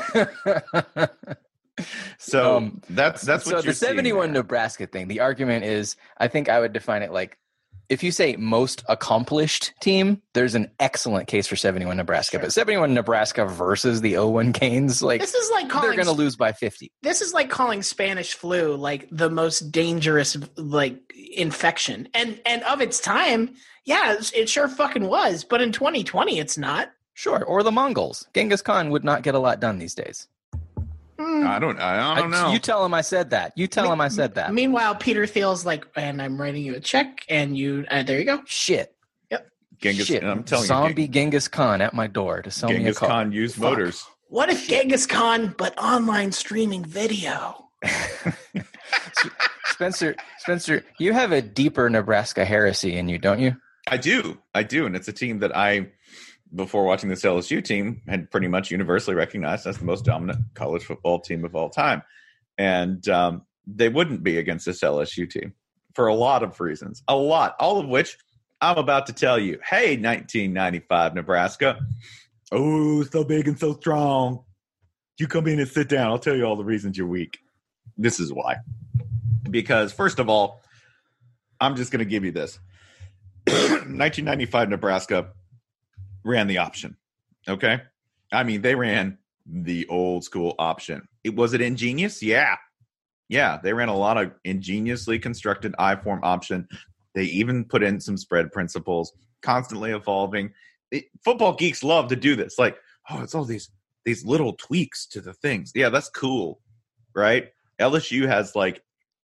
So Um, that's that's what so you're the seventy-one seeing there. Nebraska thing, the argument is, I think I would define it like, if you say most accomplished team, there's an excellent case for seventy-one Nebraska. Sure. But seventy-one Nebraska versus the oh one Canes, like, This is like they're calling going to lose by fifty. this is like calling Spanish flu like the most dangerous like infection. And and of its time, yeah, it, it sure fucking was. But in twenty twenty, it's not. Sure. Or the Mongols. Genghis Khan would not get a lot done these days. Mm. I don't. I don't I- know. You tell him I said that. You tell Me- him I said that. Meanwhile, Peter Thiel's like, and I'm writing you a check, and you uh, there you go. Shit. Genghis, Shit. I'm telling Zombie you, Genghis Khan at my door to sell me a Genghis car. Khan used Fuck. motors. What if Genghis Khan, but online streaming video? Spencer, Spencer, you have a deeper Nebraska heresy in you, don't you? I do. I do. And it's a team that I, before watching this L S U team, had pretty much universally recognized as the most dominant college football team of all time. And um, they wouldn't be against this L S U team for a lot of reasons. A lot. All of which I'm about to tell you. Hey, nineteen ninety-five Nebraska. Oh, so big and so strong. You come in and sit down. I'll tell you all the reasons you're weak. This is why. Because, first of all, I'm just going to give you this. nineteen ninety-five Nebraska ran the option. Okay? I mean, they ran the old school option. It was it ingenious? Yeah. Yeah, they ran a lot of ingeniously constructed I-form option. They even put in some spread principles, constantly evolving. It, football geeks love to do this. Like, oh, it's all these these little tweaks to the things. Yeah, that's cool, right? L S U has like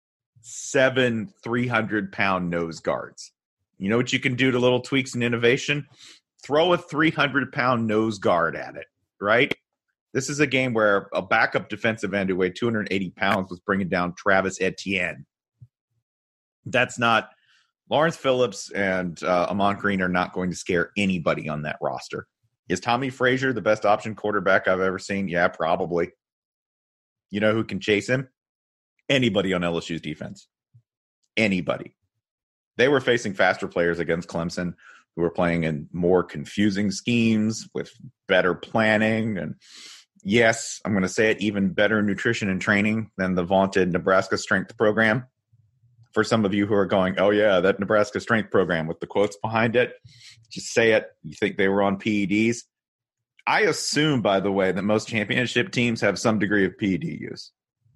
seven three hundred pound nose guards. You know what you can do to little tweaks and innovation? Throw a three hundred pound nose guard at it, right? This is a game where a backup defensive end who weighed two hundred eighty pounds was bringing down Travis Etienne. That's not – Lawrence Phillips and uh, Amon Green are not going to scare anybody on that roster. Is Tommy Frazier the best option quarterback I've ever seen? Yeah, probably. You know who can chase him? Anybody on L S U's defense. Anybody. They were facing faster players against Clemson who were playing in more confusing schemes with better planning. And yes, I'm going to say it, even better nutrition and training than the vaunted Nebraska strength program. For some of you who are going, oh yeah, that Nebraska strength program with the quotes behind it, just say it. You think they were on P E Ds? I assume, by the way, that most championship teams have some degree of P E D use.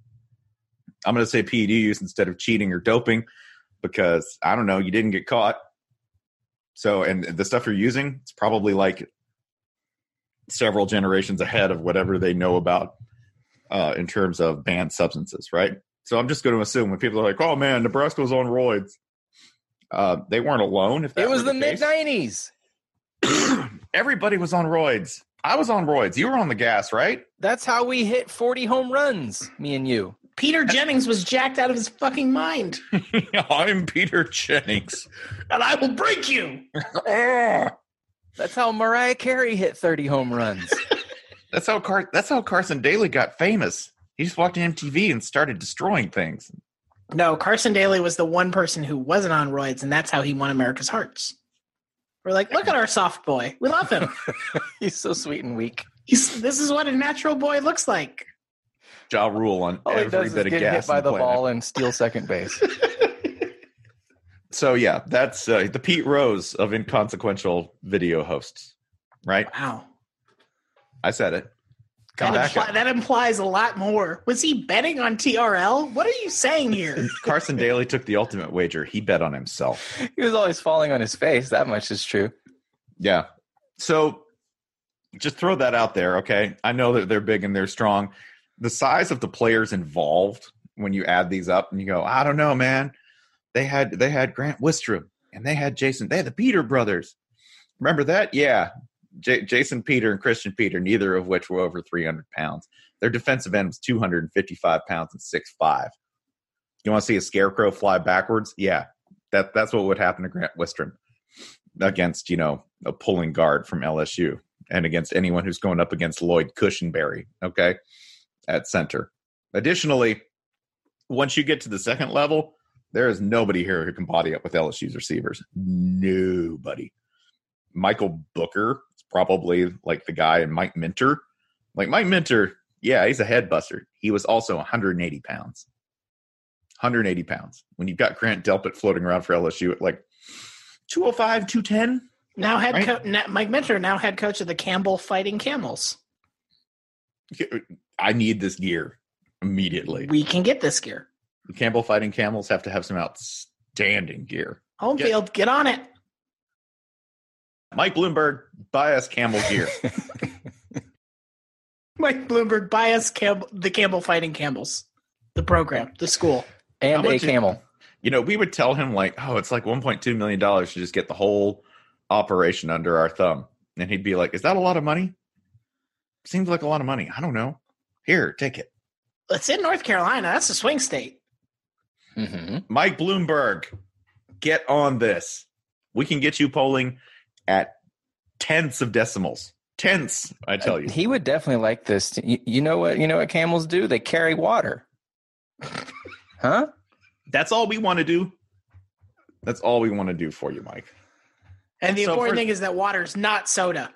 I'm going to say P E D use instead of cheating or doping because, I don't know, you didn't get caught. So, and the stuff you're using, it's probably like several generations ahead of whatever they know about uh, in terms of banned substances, right? So I'm just going to assume when people are like, oh, man, Nebraska was on roids. Uh, they weren't alone. If that It was were the case. mid nineties. Everybody was on roids. I was on roids. You were on the gas, right? That's how we hit forty home runs, me and you. Peter Jennings was jacked out of his fucking mind. I'm Peter Jennings. And I will break you. That's how Mariah Carey hit thirty home runs. That's how Car- That's how Carson Daly got famous. He just walked in M T V and started destroying things. No, Carson Daly was the one person who wasn't on roids, and that's how he won America's hearts. We're like, look at our soft boy. We love him. He's so sweet and weak. He's, this is what a natural boy looks like. Ja Rule on All he every does bit is of get gas hit by in the planet. ball and steal second base. So yeah, that's uh, the Pete Rose of inconsequential video hosts, right? Wow. I said it. That, Back impli- up. that implies a lot more. Was he betting on T R L? What are you saying here? Carson Daly took the ultimate wager. He bet on himself. He was always falling on his face. That much is true. Yeah. So just throw that out there, okay? I know that they're big and they're strong. The size of the players involved when you add these up and you go, I don't know, man. They had they had Grant Wistrom and they had Jason. They had the Peter brothers. Remember that? Yeah. J- Jason Peter and Christian Peter, neither of which were over three hundred pounds. Their defensive end was two hundred fifty-five pounds and six foot five. You want to see a scarecrow fly backwards? Yeah. That That's what would happen to Grant Wistrom against, you know, a pulling guard from L S U and against anyone who's going up against Lloyd Cushenberry, okay, at center. Additionally, once you get to the second level, there is nobody here who can body up with L S U's receivers. Nobody. Michael Booker is probably like the guy, and Mike Minter. Like Mike Minter, yeah, he's a head buster. He was also one hundred eighty pounds. one hundred eighty pounds. When you've got Grant Delpit floating around for L S U at like two oh five, two ten. Now head right? co- now, Mike Minter, now head coach of the Campbell Fighting Camels. I need this gear immediately. We can get this gear. The Campbell Fighting Camels have to have some outstanding gear. Home Get- field, get on it. Mike Bloomberg, buy us camel gear. Mike Bloomberg, buy us Camp- the Campbell Fighting Camels. The program, the school. And How a much is- camel. You know, we would tell him like, oh, it's like one point two million dollars to just get the whole operation under our thumb. And he'd be like, is that a lot of money? Seems like a lot of money. I don't know. Here, take it. It's in North Carolina. That's a swing state. Mm-hmm. Mike Bloomberg, get on this. We can get you polling at tenths of decimals. Tenths, I tell you. He would definitely like this. You, you know what? You know what camels do? They carry water. Huh? That's all we want to do. That's all we want to do for you, Mike. And the So important for- thing is that water's not soda.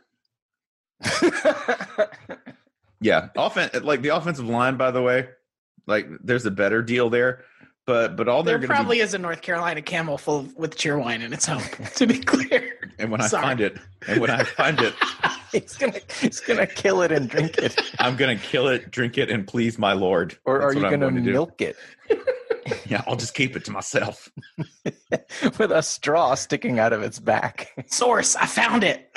Yeah, offen- like the offensive line, by the way, like there's a better deal there, but but all There they're going probably to is a North Carolina camel full of, with cheerwine in its home, to be clear. be, and when I Sorry. find it, and when I find it, he's gonna he's gonna kill it and drink it. I'm going to kill it, drink it, and please my Lord. Or That's are you what I'm gonna going to do. milk it Yeah, I'll just keep it to myself. with a straw sticking out of its back? Source, I found it.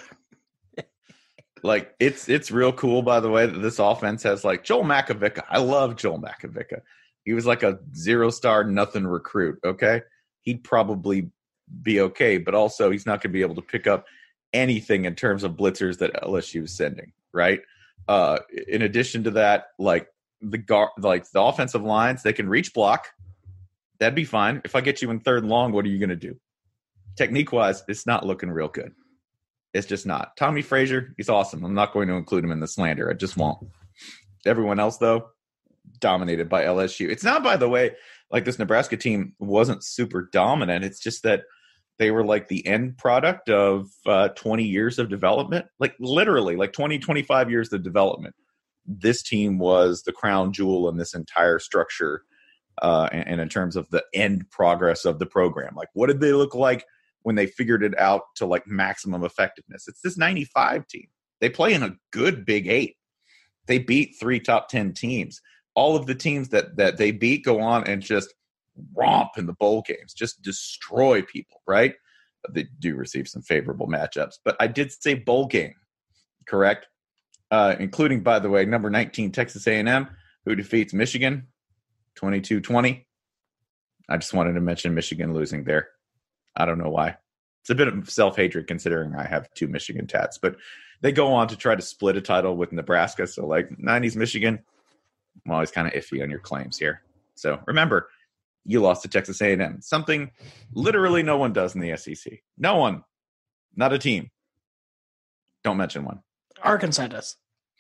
Like it's it's real cool, by the way, that this offense has like Joel Makovicka. I love Joel Makovicka. He was like a zero star nothing recruit. Okay, he'd probably be okay, but also he's not going to be able to pick up anything in terms of blitzers that L S U is sending. Right. Uh, in addition to that, like the guard, like the offensive lines, they can reach block. That'd be fine. If I get you in third and long, what are you going to do? Technique wise, it's not looking real good. It's just not. Tommy Frazier, he's awesome. I'm not going to include him in the slander. I just won't. Everyone else, though, dominated by L S U. It's not, by the way, like this Nebraska team wasn't super dominant. It's just that they were like the end product of uh, twenty years of development. Like literally, like twenty, twenty-five years of development. This team was the crown jewel in this entire structure uh, and, and in terms of the end progress of the program. Like, what did they look like when they figured it out to like maximum effectiveness? It's this ninety-five team. They play in a good Big Eight. They beat three top ten teams. All of the teams that that they beat go on and just romp in the bowl games, just destroy people, right? They do receive some favorable matchups. But I did say bowl game, correct? Uh, including, by the way, number nineteen Texas A and M, who defeats Michigan twenty-two twenty. I just wanted to mention Michigan losing there. I don't know why. It's a bit of self-hatred considering I have two Michigan tats. But they go on to try to split a title with Nebraska. So, like, nineties Michigan, I'm always kind of iffy on your claims here. So remember, you lost to Texas A and M, something literally no one does in the S E C. No one, not a team. Don't mention one. Arkansas does.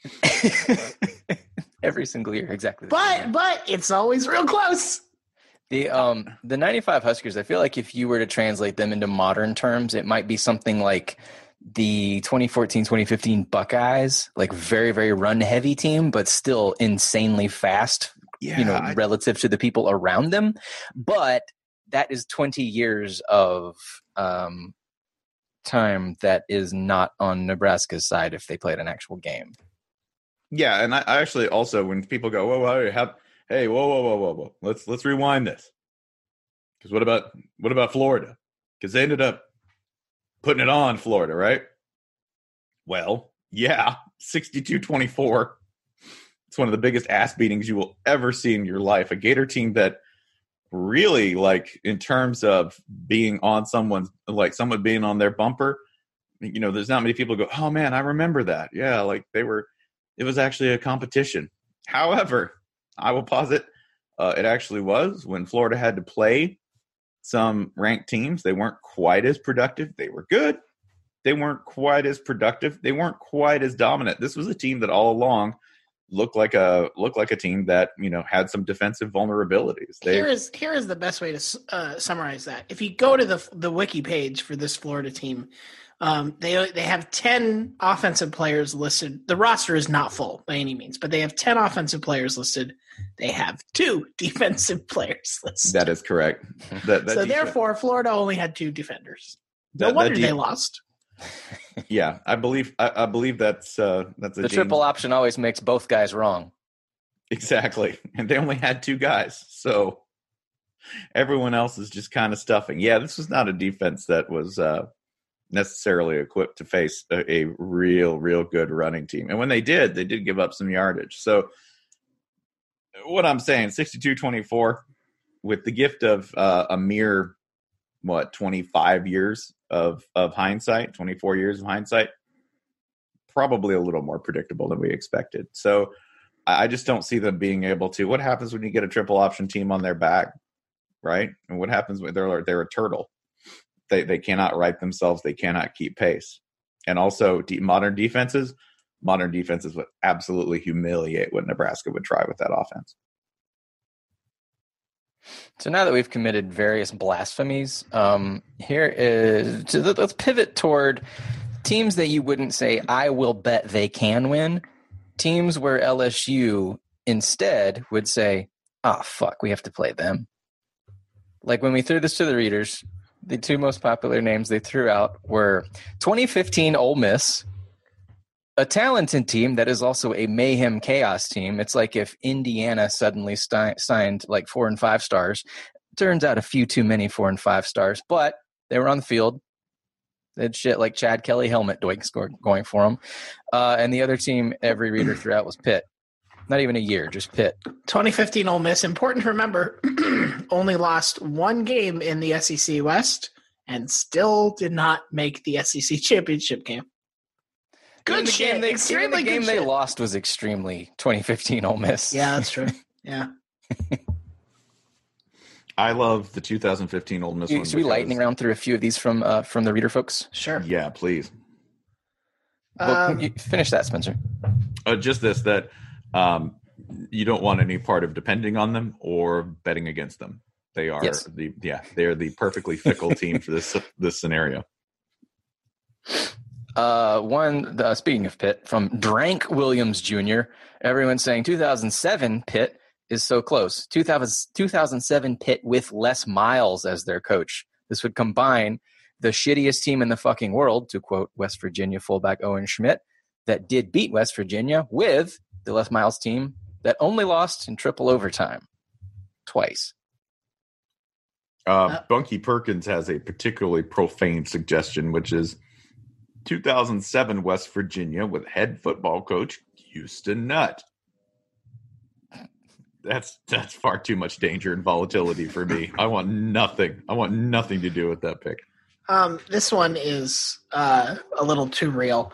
Every single year, exactly. But but it's always real close. The um the ninety-five Huskers, I feel like if you were to translate them into modern terms, it might be something like the twenty fourteen twenty fifteen Buckeyes, like very, very run heavy team, but still insanely fast, Yeah, you know, I- relative to the people around them. But that is twenty years of um time that is not on Nebraska's side if they played an actual game. Yeah, and I, I actually also, when people go, whoa, whoa, have, hey, whoa, whoa, whoa, whoa, whoa, let's let's rewind this. Because what about what about Florida? Because they ended up putting it on Florida, right? Well, yeah, sixty-two twenty-four. It's one of the biggest ass beatings you will ever see in your life. A Gator team that really, like, in terms of being on someone's, like someone being on their bumper, you know, there's not many people go, oh man, I remember that. Yeah, like they were, it was actually a competition. However, I will posit uh, it actually was when Florida had to play some ranked teams. They weren't quite as productive. They were good. They weren't quite as productive. They weren't quite as dominant. This was a team that all along looked like a looked like a team that, you know, had some defensive vulnerabilities. They, Here is here is the best way to uh, summarize that. If you go to the the wiki page for this Florida team, um, they they have ten offensive players listed. The roster is not full by any means, but they have ten offensive players listed. They have two defensive players listed. that is correct. That, that so defense- therefore, Florida only had two defenders. No that- wonder that they de- lost. Yeah, I believe I, I believe that's uh, that's a The gene- triple option always makes both guys wrong. Exactly. And they only had two guys. So everyone else is just kind of stuffing. Yeah, this was not a defense that was uh, necessarily equipped to face a, a real, real good running team. And when they did, they did give up some yardage. So what I'm saying, sixty-two twenty-four, with the gift of uh, a mere, what, twenty-five years of, of hindsight, twenty-four years of hindsight, probably a little more predictable than we expected. So I just don't see them being able to. What happens when you get a triple option team on their back, right? And what happens when they're they're a turtle? They they cannot right themselves. They cannot keep pace. And also, de- modern defenses, modern defenses would absolutely humiliate what Nebraska would try with that offense. So now that we've committed various blasphemies, um, here is so let's pivot toward teams that you wouldn't say, I will bet they can win. Teams where L S U instead would say, oh, fuck, we have to play them. Like when we threw this to the readers, the two most popular names they threw out were twenty fifteen Ole Miss, a talented team that is also a mayhem chaos team. It's like if Indiana suddenly sti- signed like four and five stars. Turns out a few too many four and five stars, but they were on the field. They had shit like Chad Kelly helmet doink going for them. Uh, and the other team every reader threw out was Pitt. Not even a year, just Pitt. twenty fifteen Ole Miss, important to remember, only lost one game in the S E C West and still did not make the S E C championship game. Good Even the shit. Game they, Extremely even the game good they shit. lost was extremely twenty fifteen Ole Miss. Yeah, that's true. Yeah. I love the two thousand fifteen Ole Miss one. Should we because- lightning round through a few of these from uh, from the reader folks? Sure. Yeah, please. Well, Um, you finish that, Spencer. Uh, just this, that um, you don't want any part of depending on them or betting against them. They are Yes. the yeah, they are the perfectly fickle team for this this scenario. Uh, one, uh, speaking of Pitt, from Drank Williams Junior Everyone's saying two thousand seven Pitt is so close. two thousand, two thousand seven Pitt with Les Miles as their coach. This would combine the shittiest team in the fucking world, to quote West Virginia fullback Owen Schmidt, that did beat West Virginia, with the Les Miles team that only lost in triple overtime twice. Uh, Bunky Perkins has a particularly profane suggestion, which is two thousand seven West Virginia with head football coach Houston Nutt. That's that's far too much danger and volatility for me. I want nothing. I want nothing to do with that pick. Um, this one is uh, a little too real.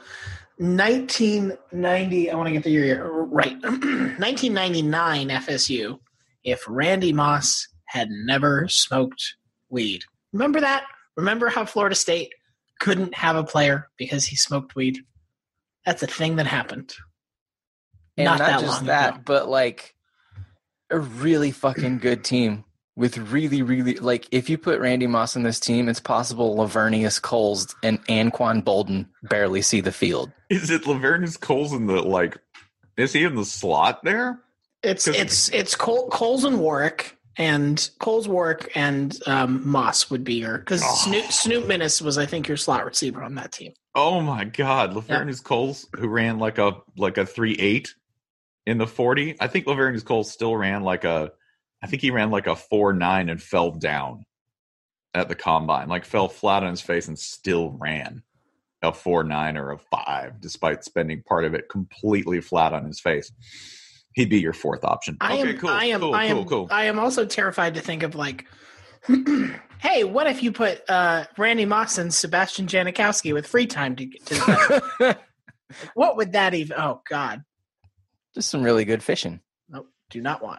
nineteen ninety, I want to get the year right. nineteen ninety-nine F S U if Randy Moss had never smoked weed. Remember that? Remember how Florida State couldn't have a player because he smoked weed? That's a thing that happened. And not, not that just long that, ago. but like a really fucking good team with really, really like if you put Randy Moss in this team, it's possible Lavernius Coles and Anquan Bolden barely see the field. Is it Lavernius Coles in the like? Is he in the slot there? It's it's it's Cole, Coles and Warwick and Coles Warwick and um, Moss would be your because Oh. Snoop Snoop Minnis was I think your slot receiver on that team. Oh my God, Lavernius yeah. Coles, who ran like a like a three eight in the forty. I think Lavernius Coles still ran like a, I think he ran like a four nine and fell down at the combine, like fell flat on his face and still ran a four nine or a five, despite spending part of it completely flat on his face. He'd be your fourth option. I okay, am, cool, I am, cool, I am, cool, cool. I am also terrified to think of like. Hey, what if you put uh, Randy Moss and Sebastian Janikowski with free time to get to the what would that even? Oh, God. Just some really good fishing. Nope, do not want.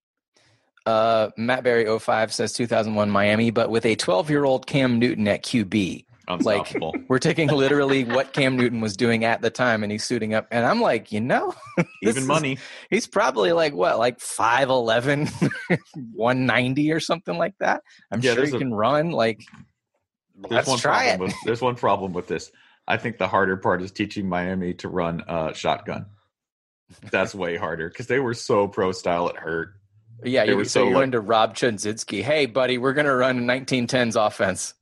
Uh, Matt Berry oh five says two thousand one Miami, but with a twelve-year-old Cam Newton at Q B. Like, we're taking literally what Cam Newton was doing at the time, and he's suiting up. And I'm like, you know, even money. Is, he's probably like, what, like five eleven, one ninety or something like that. I'm yeah, sure he a, can run. Like, let's one try it. With, there's one problem with this. I think the harder part is teaching Miami to run uh, shotgun. That's way harder because they were so pro style it hurt. Yeah, you were so, so you're like, going to Rob Chudzinski. Hey, buddy, we're going to run a nineteen tens offense.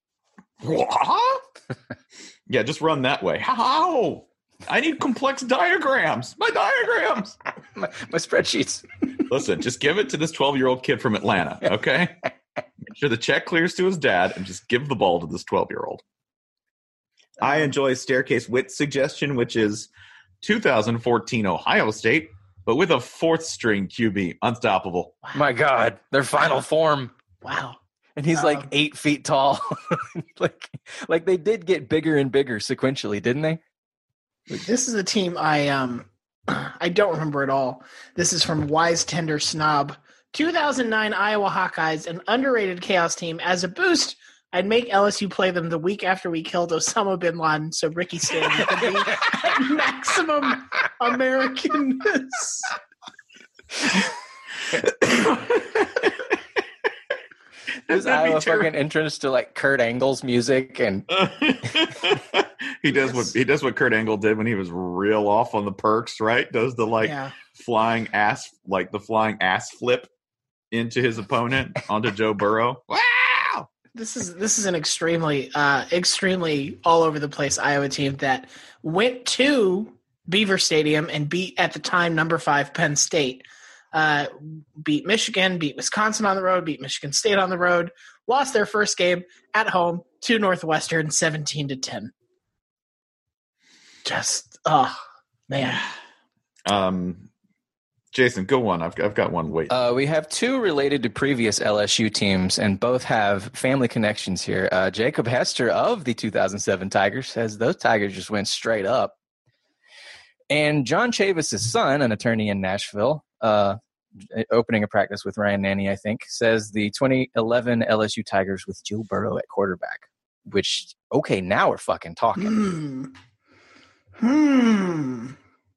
What? Yeah, just run that way. How? I need complex diagrams. My diagrams. my, my spreadsheets. Listen, just give it to this twelve-year-old kid from Atlanta, okay? Make sure the check clears to his dad and just give the ball to this twelve-year-old. I enjoy Staircase Witt's suggestion, which is two thousand fourteen Ohio State, but with a fourth-string Q B. Unstoppable. Wow. My God. Their final form. Wow. And he's like um, eight feet tall. like, like they did get bigger and bigger sequentially, didn't they? This is a team I um I don't remember at all. This is from Wise Tender Snob. two thousand nine Iowa Hawkeyes, an underrated chaos team. As a boost, I'd make L S U play them the week after we killed Osama bin Laden, so Ricky Stanley could be at maximum Americanness. Does Iowa fucking entrance to like Kurt Angle's music and he does what he does what Kurt Angle did when he was real off on the perks, right? Does the like yeah. flying ass like the flying ass flip into his opponent onto Joe Burrow. Wow. This is this is an extremely uh extremely all over the place Iowa team that went to Beaver Stadium and beat at the time number five Penn State. Uh, beat Michigan, beat Wisconsin on the road, beat Michigan State on the road, lost their first game at home to Northwestern seventeen to ten. Just, oh, man. Um, Jason, go on. I've, I've got one. Wait. Uh, we have two related to previous L S U teams, and both have family connections here. Uh, Jacob Hester of the two thousand seven Tigers says those Tigers just went straight up. And John Chavis' son, an attorney in Nashville, uh, opening a practice with Ryan Nanny, I think, says the twenty eleven L S U Tigers with Joe Burrow at quarterback, which, okay, now we're fucking talking. Hmm. Hmm.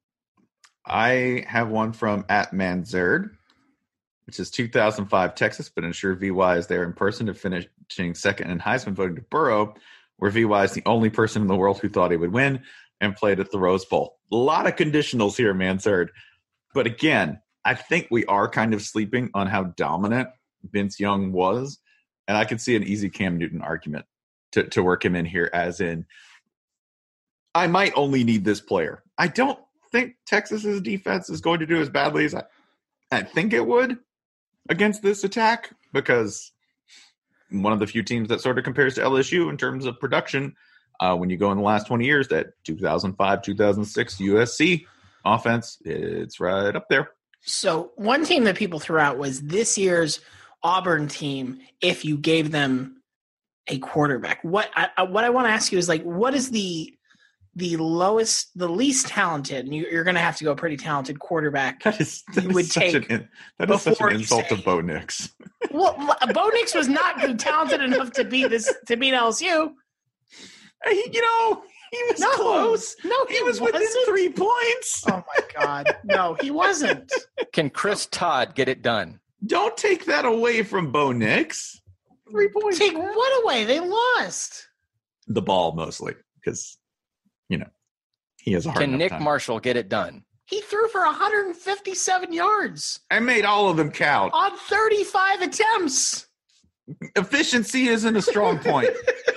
I have one from at Manzerd, which is two thousand five Texas, but ensure V Y is there in person to finishing second in Heisman voting to Burrow, where V Y is the only person in the world who thought he would win and played at the Rose Bowl. A lot of conditionals here, Manzerd. But again, I think we are kind of sleeping on how dominant Vince Young was. And I could see an easy Cam Newton argument to, to work him in here, as in, I might only need this player. I don't think Texas's defense is going to do as badly as I, I think it would against this attack, because one of the few teams that sort of compares to L S U in terms of production, uh, when you go in the last twenty years, that two thousand five, two thousand six U S C offense, it's right up there. So one team that people threw out was this year's Auburn team. If you gave them a quarterback, what I, what I want to ask you is like, what is the the lowest, the least talented, and you, you're going to have to go pretty talented quarterback. That is, that You is would such take an, that is such before an you insult say- to Bo Nix. Well, Bo Nix was not good, talented enough to beat this to beat L S U. Hey, you know, he was No, close. no, he He was wasn't. within three points. Oh my God, no, he wasn't. Can Chris Todd get it done? Don't take that away from Bo Nix. Three points. Take what away? They lost. The ball mostly, because you know he has a hard Can enough Nick time. Marshall get it done? He threw for one hundred fifty-seven yards I made all of them count. on thirty-five attempts. Efficiency isn't a strong point.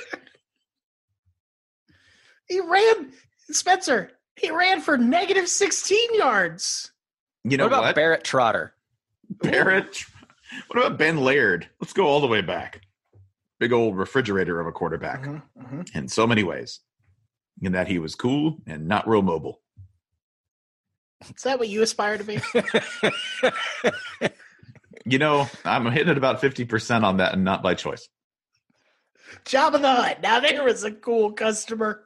He ran, Spencer. He ran for negative sixteen yards. You know what about what? Barrett Trotter? Barrett. What about Ben Laird? Let's go all the way back. Big old refrigerator of a quarterback Mm-hmm, mm-hmm. in so many ways. In that he was cool and not real mobile. Is that what you aspire to be? You know, I'm hitting at about fifty percent on that and not by choice. Jabba the Hutt. Now there was a cool customer.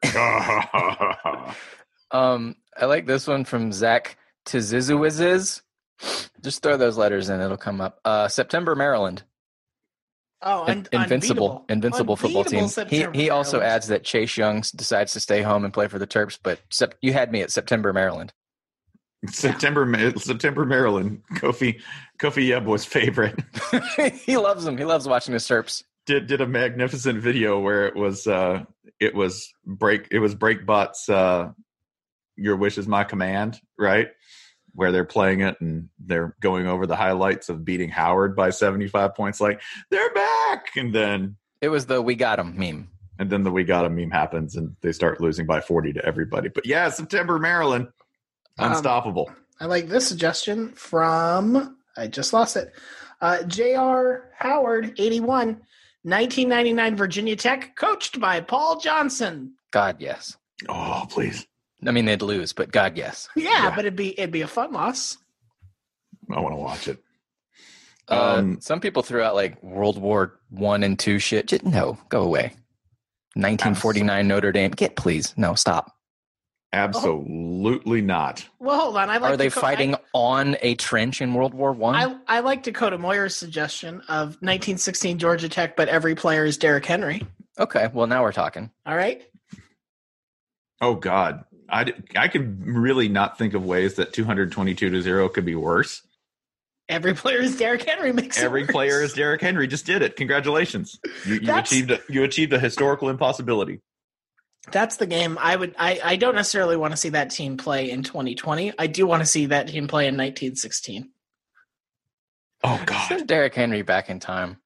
Um, I like this one from Zach Tizizuiziz. Just throw those letters in; it'll come up. Uh, September, Maryland. Oh, un- In- invincible, unbeatable. invincible football team. Unbeatable He September, he also Maryland. adds that Chase Young decides to stay home and play for the Terps, but sep- you had me at September, Maryland. September, Ma- September, Maryland. Kofi, Kofi Yebo's favorite. He loves them. He loves watching the Terps. did did a magnificent video where it was uh it was break it was Breakbot's uh Your Wish Is My Command, right? Where they're playing it and they're going over the highlights of beating Howard by seventy-five points, like they're back, and then It was the "We Got 'Em" meme. and then the We Got 'Em meme happens and they start losing by forty to everybody. But yeah, September, Maryland, unstoppable. Um, I like this suggestion from, I just lost it, uh, J R Howard, eighty-one, nineteen ninety-nine Virginia Tech, coached by Paul Johnson. God, yes. Oh, please, I mean, they'd lose, but God, yes. Yeah, Yeah. but it'd be it'd be a fun loss. I want to watch it. Uh, Um, some people threw out like World War One and Two shit. Just, no, go away. nineteen forty-nine Notre Dame. Get please. No, stop. Absolutely not. Well, hold on. I like Are they Dakota- fighting on a trench in World War One? I, I like Dakota Moyer's suggestion of nineteen sixteen Georgia Tech, but every player is Derrick Henry. Okay, well now we're talking. All right. Oh God, I d- I can really not think of ways that two hundred twenty-two to zero could be worse. Every player is Derrick Henry makes it Every worse. player is Derrick Henry. Just did it. Congratulations. You, you That's- achieved a, you achieved a historical impossibility. That's the game. I would. I, I don't necessarily want to see that team play in twenty twenty. I do want to see that team play in nineteen sixteen. Oh God, Send Derrick Henry back in time.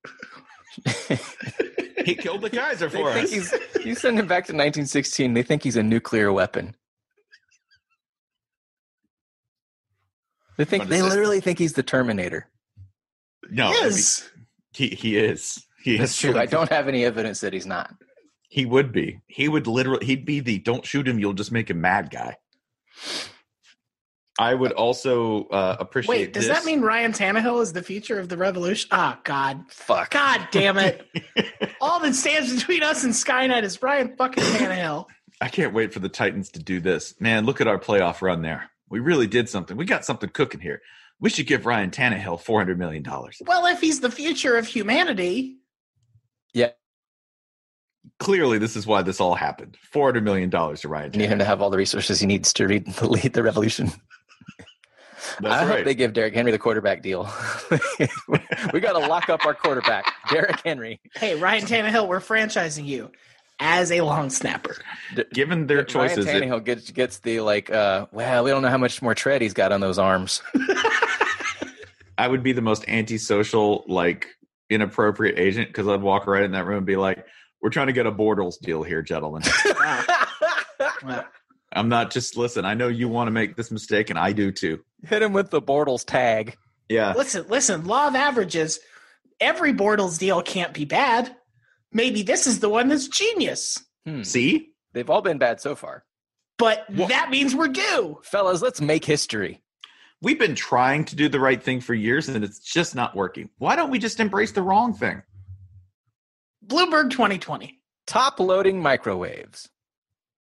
he killed the Kaiser They for think us. he's, you send him back to nineteen sixteen. They think he's a nuclear weapon. They think What is they it? literally think he's the Terminator. No, He is. he he is. He That's is true. I don't have any evidence that he's not. He would be. He would literally. He'd be the "don't shoot him, you'll just make him mad" guy. I would also uh, appreciate. Wait, does this. that mean Ryan Tannehill is the future of the revolution? Ah, God. Fuck. God damn it. All that stands between us and Skynet is Ryan fucking Tannehill. I can't wait for the Titans to do this. Man, look at our playoff run there. We really did something. We got something cooking here. We should give Ryan Tannehill four hundred million dollars. Well, if he's the future of humanity, Yeah, Clearly, this is why this all happened. four hundred million dollars to Ryan you need him to Tannehill. have all the resources he needs to read, to lead the revolution. That's I right. hope they give Derrick Henry the quarterback deal. We got to lock up our quarterback, Derrick Henry. hey, Ryan Tannehill, we're franchising you as a long snapper. Given their choices, Ryan it- Tannehill gets gets the like. Uh, well, we don't know how much more tread he's got on those arms. I would be the most antisocial, like inappropriate agent because I'd walk right in that room and be like, "We're trying to get a Bortles deal here, gentlemen. Wow. Wow. I'm not just listen. I know you want to make this mistake, and I do too. Hit him with the Bortles tag. Yeah, Listen, listen, law of averages. Every Bortles deal can't be bad. Maybe this is the one that's genius. Hmm. see, They've all been bad so far, But Well- that means we're due. fellas. Let's make history. we've been trying to do the right thing for years, and it's just not working. Why don't we just embrace the wrong thing? Bloomberg twenty twenty. Top loading microwaves.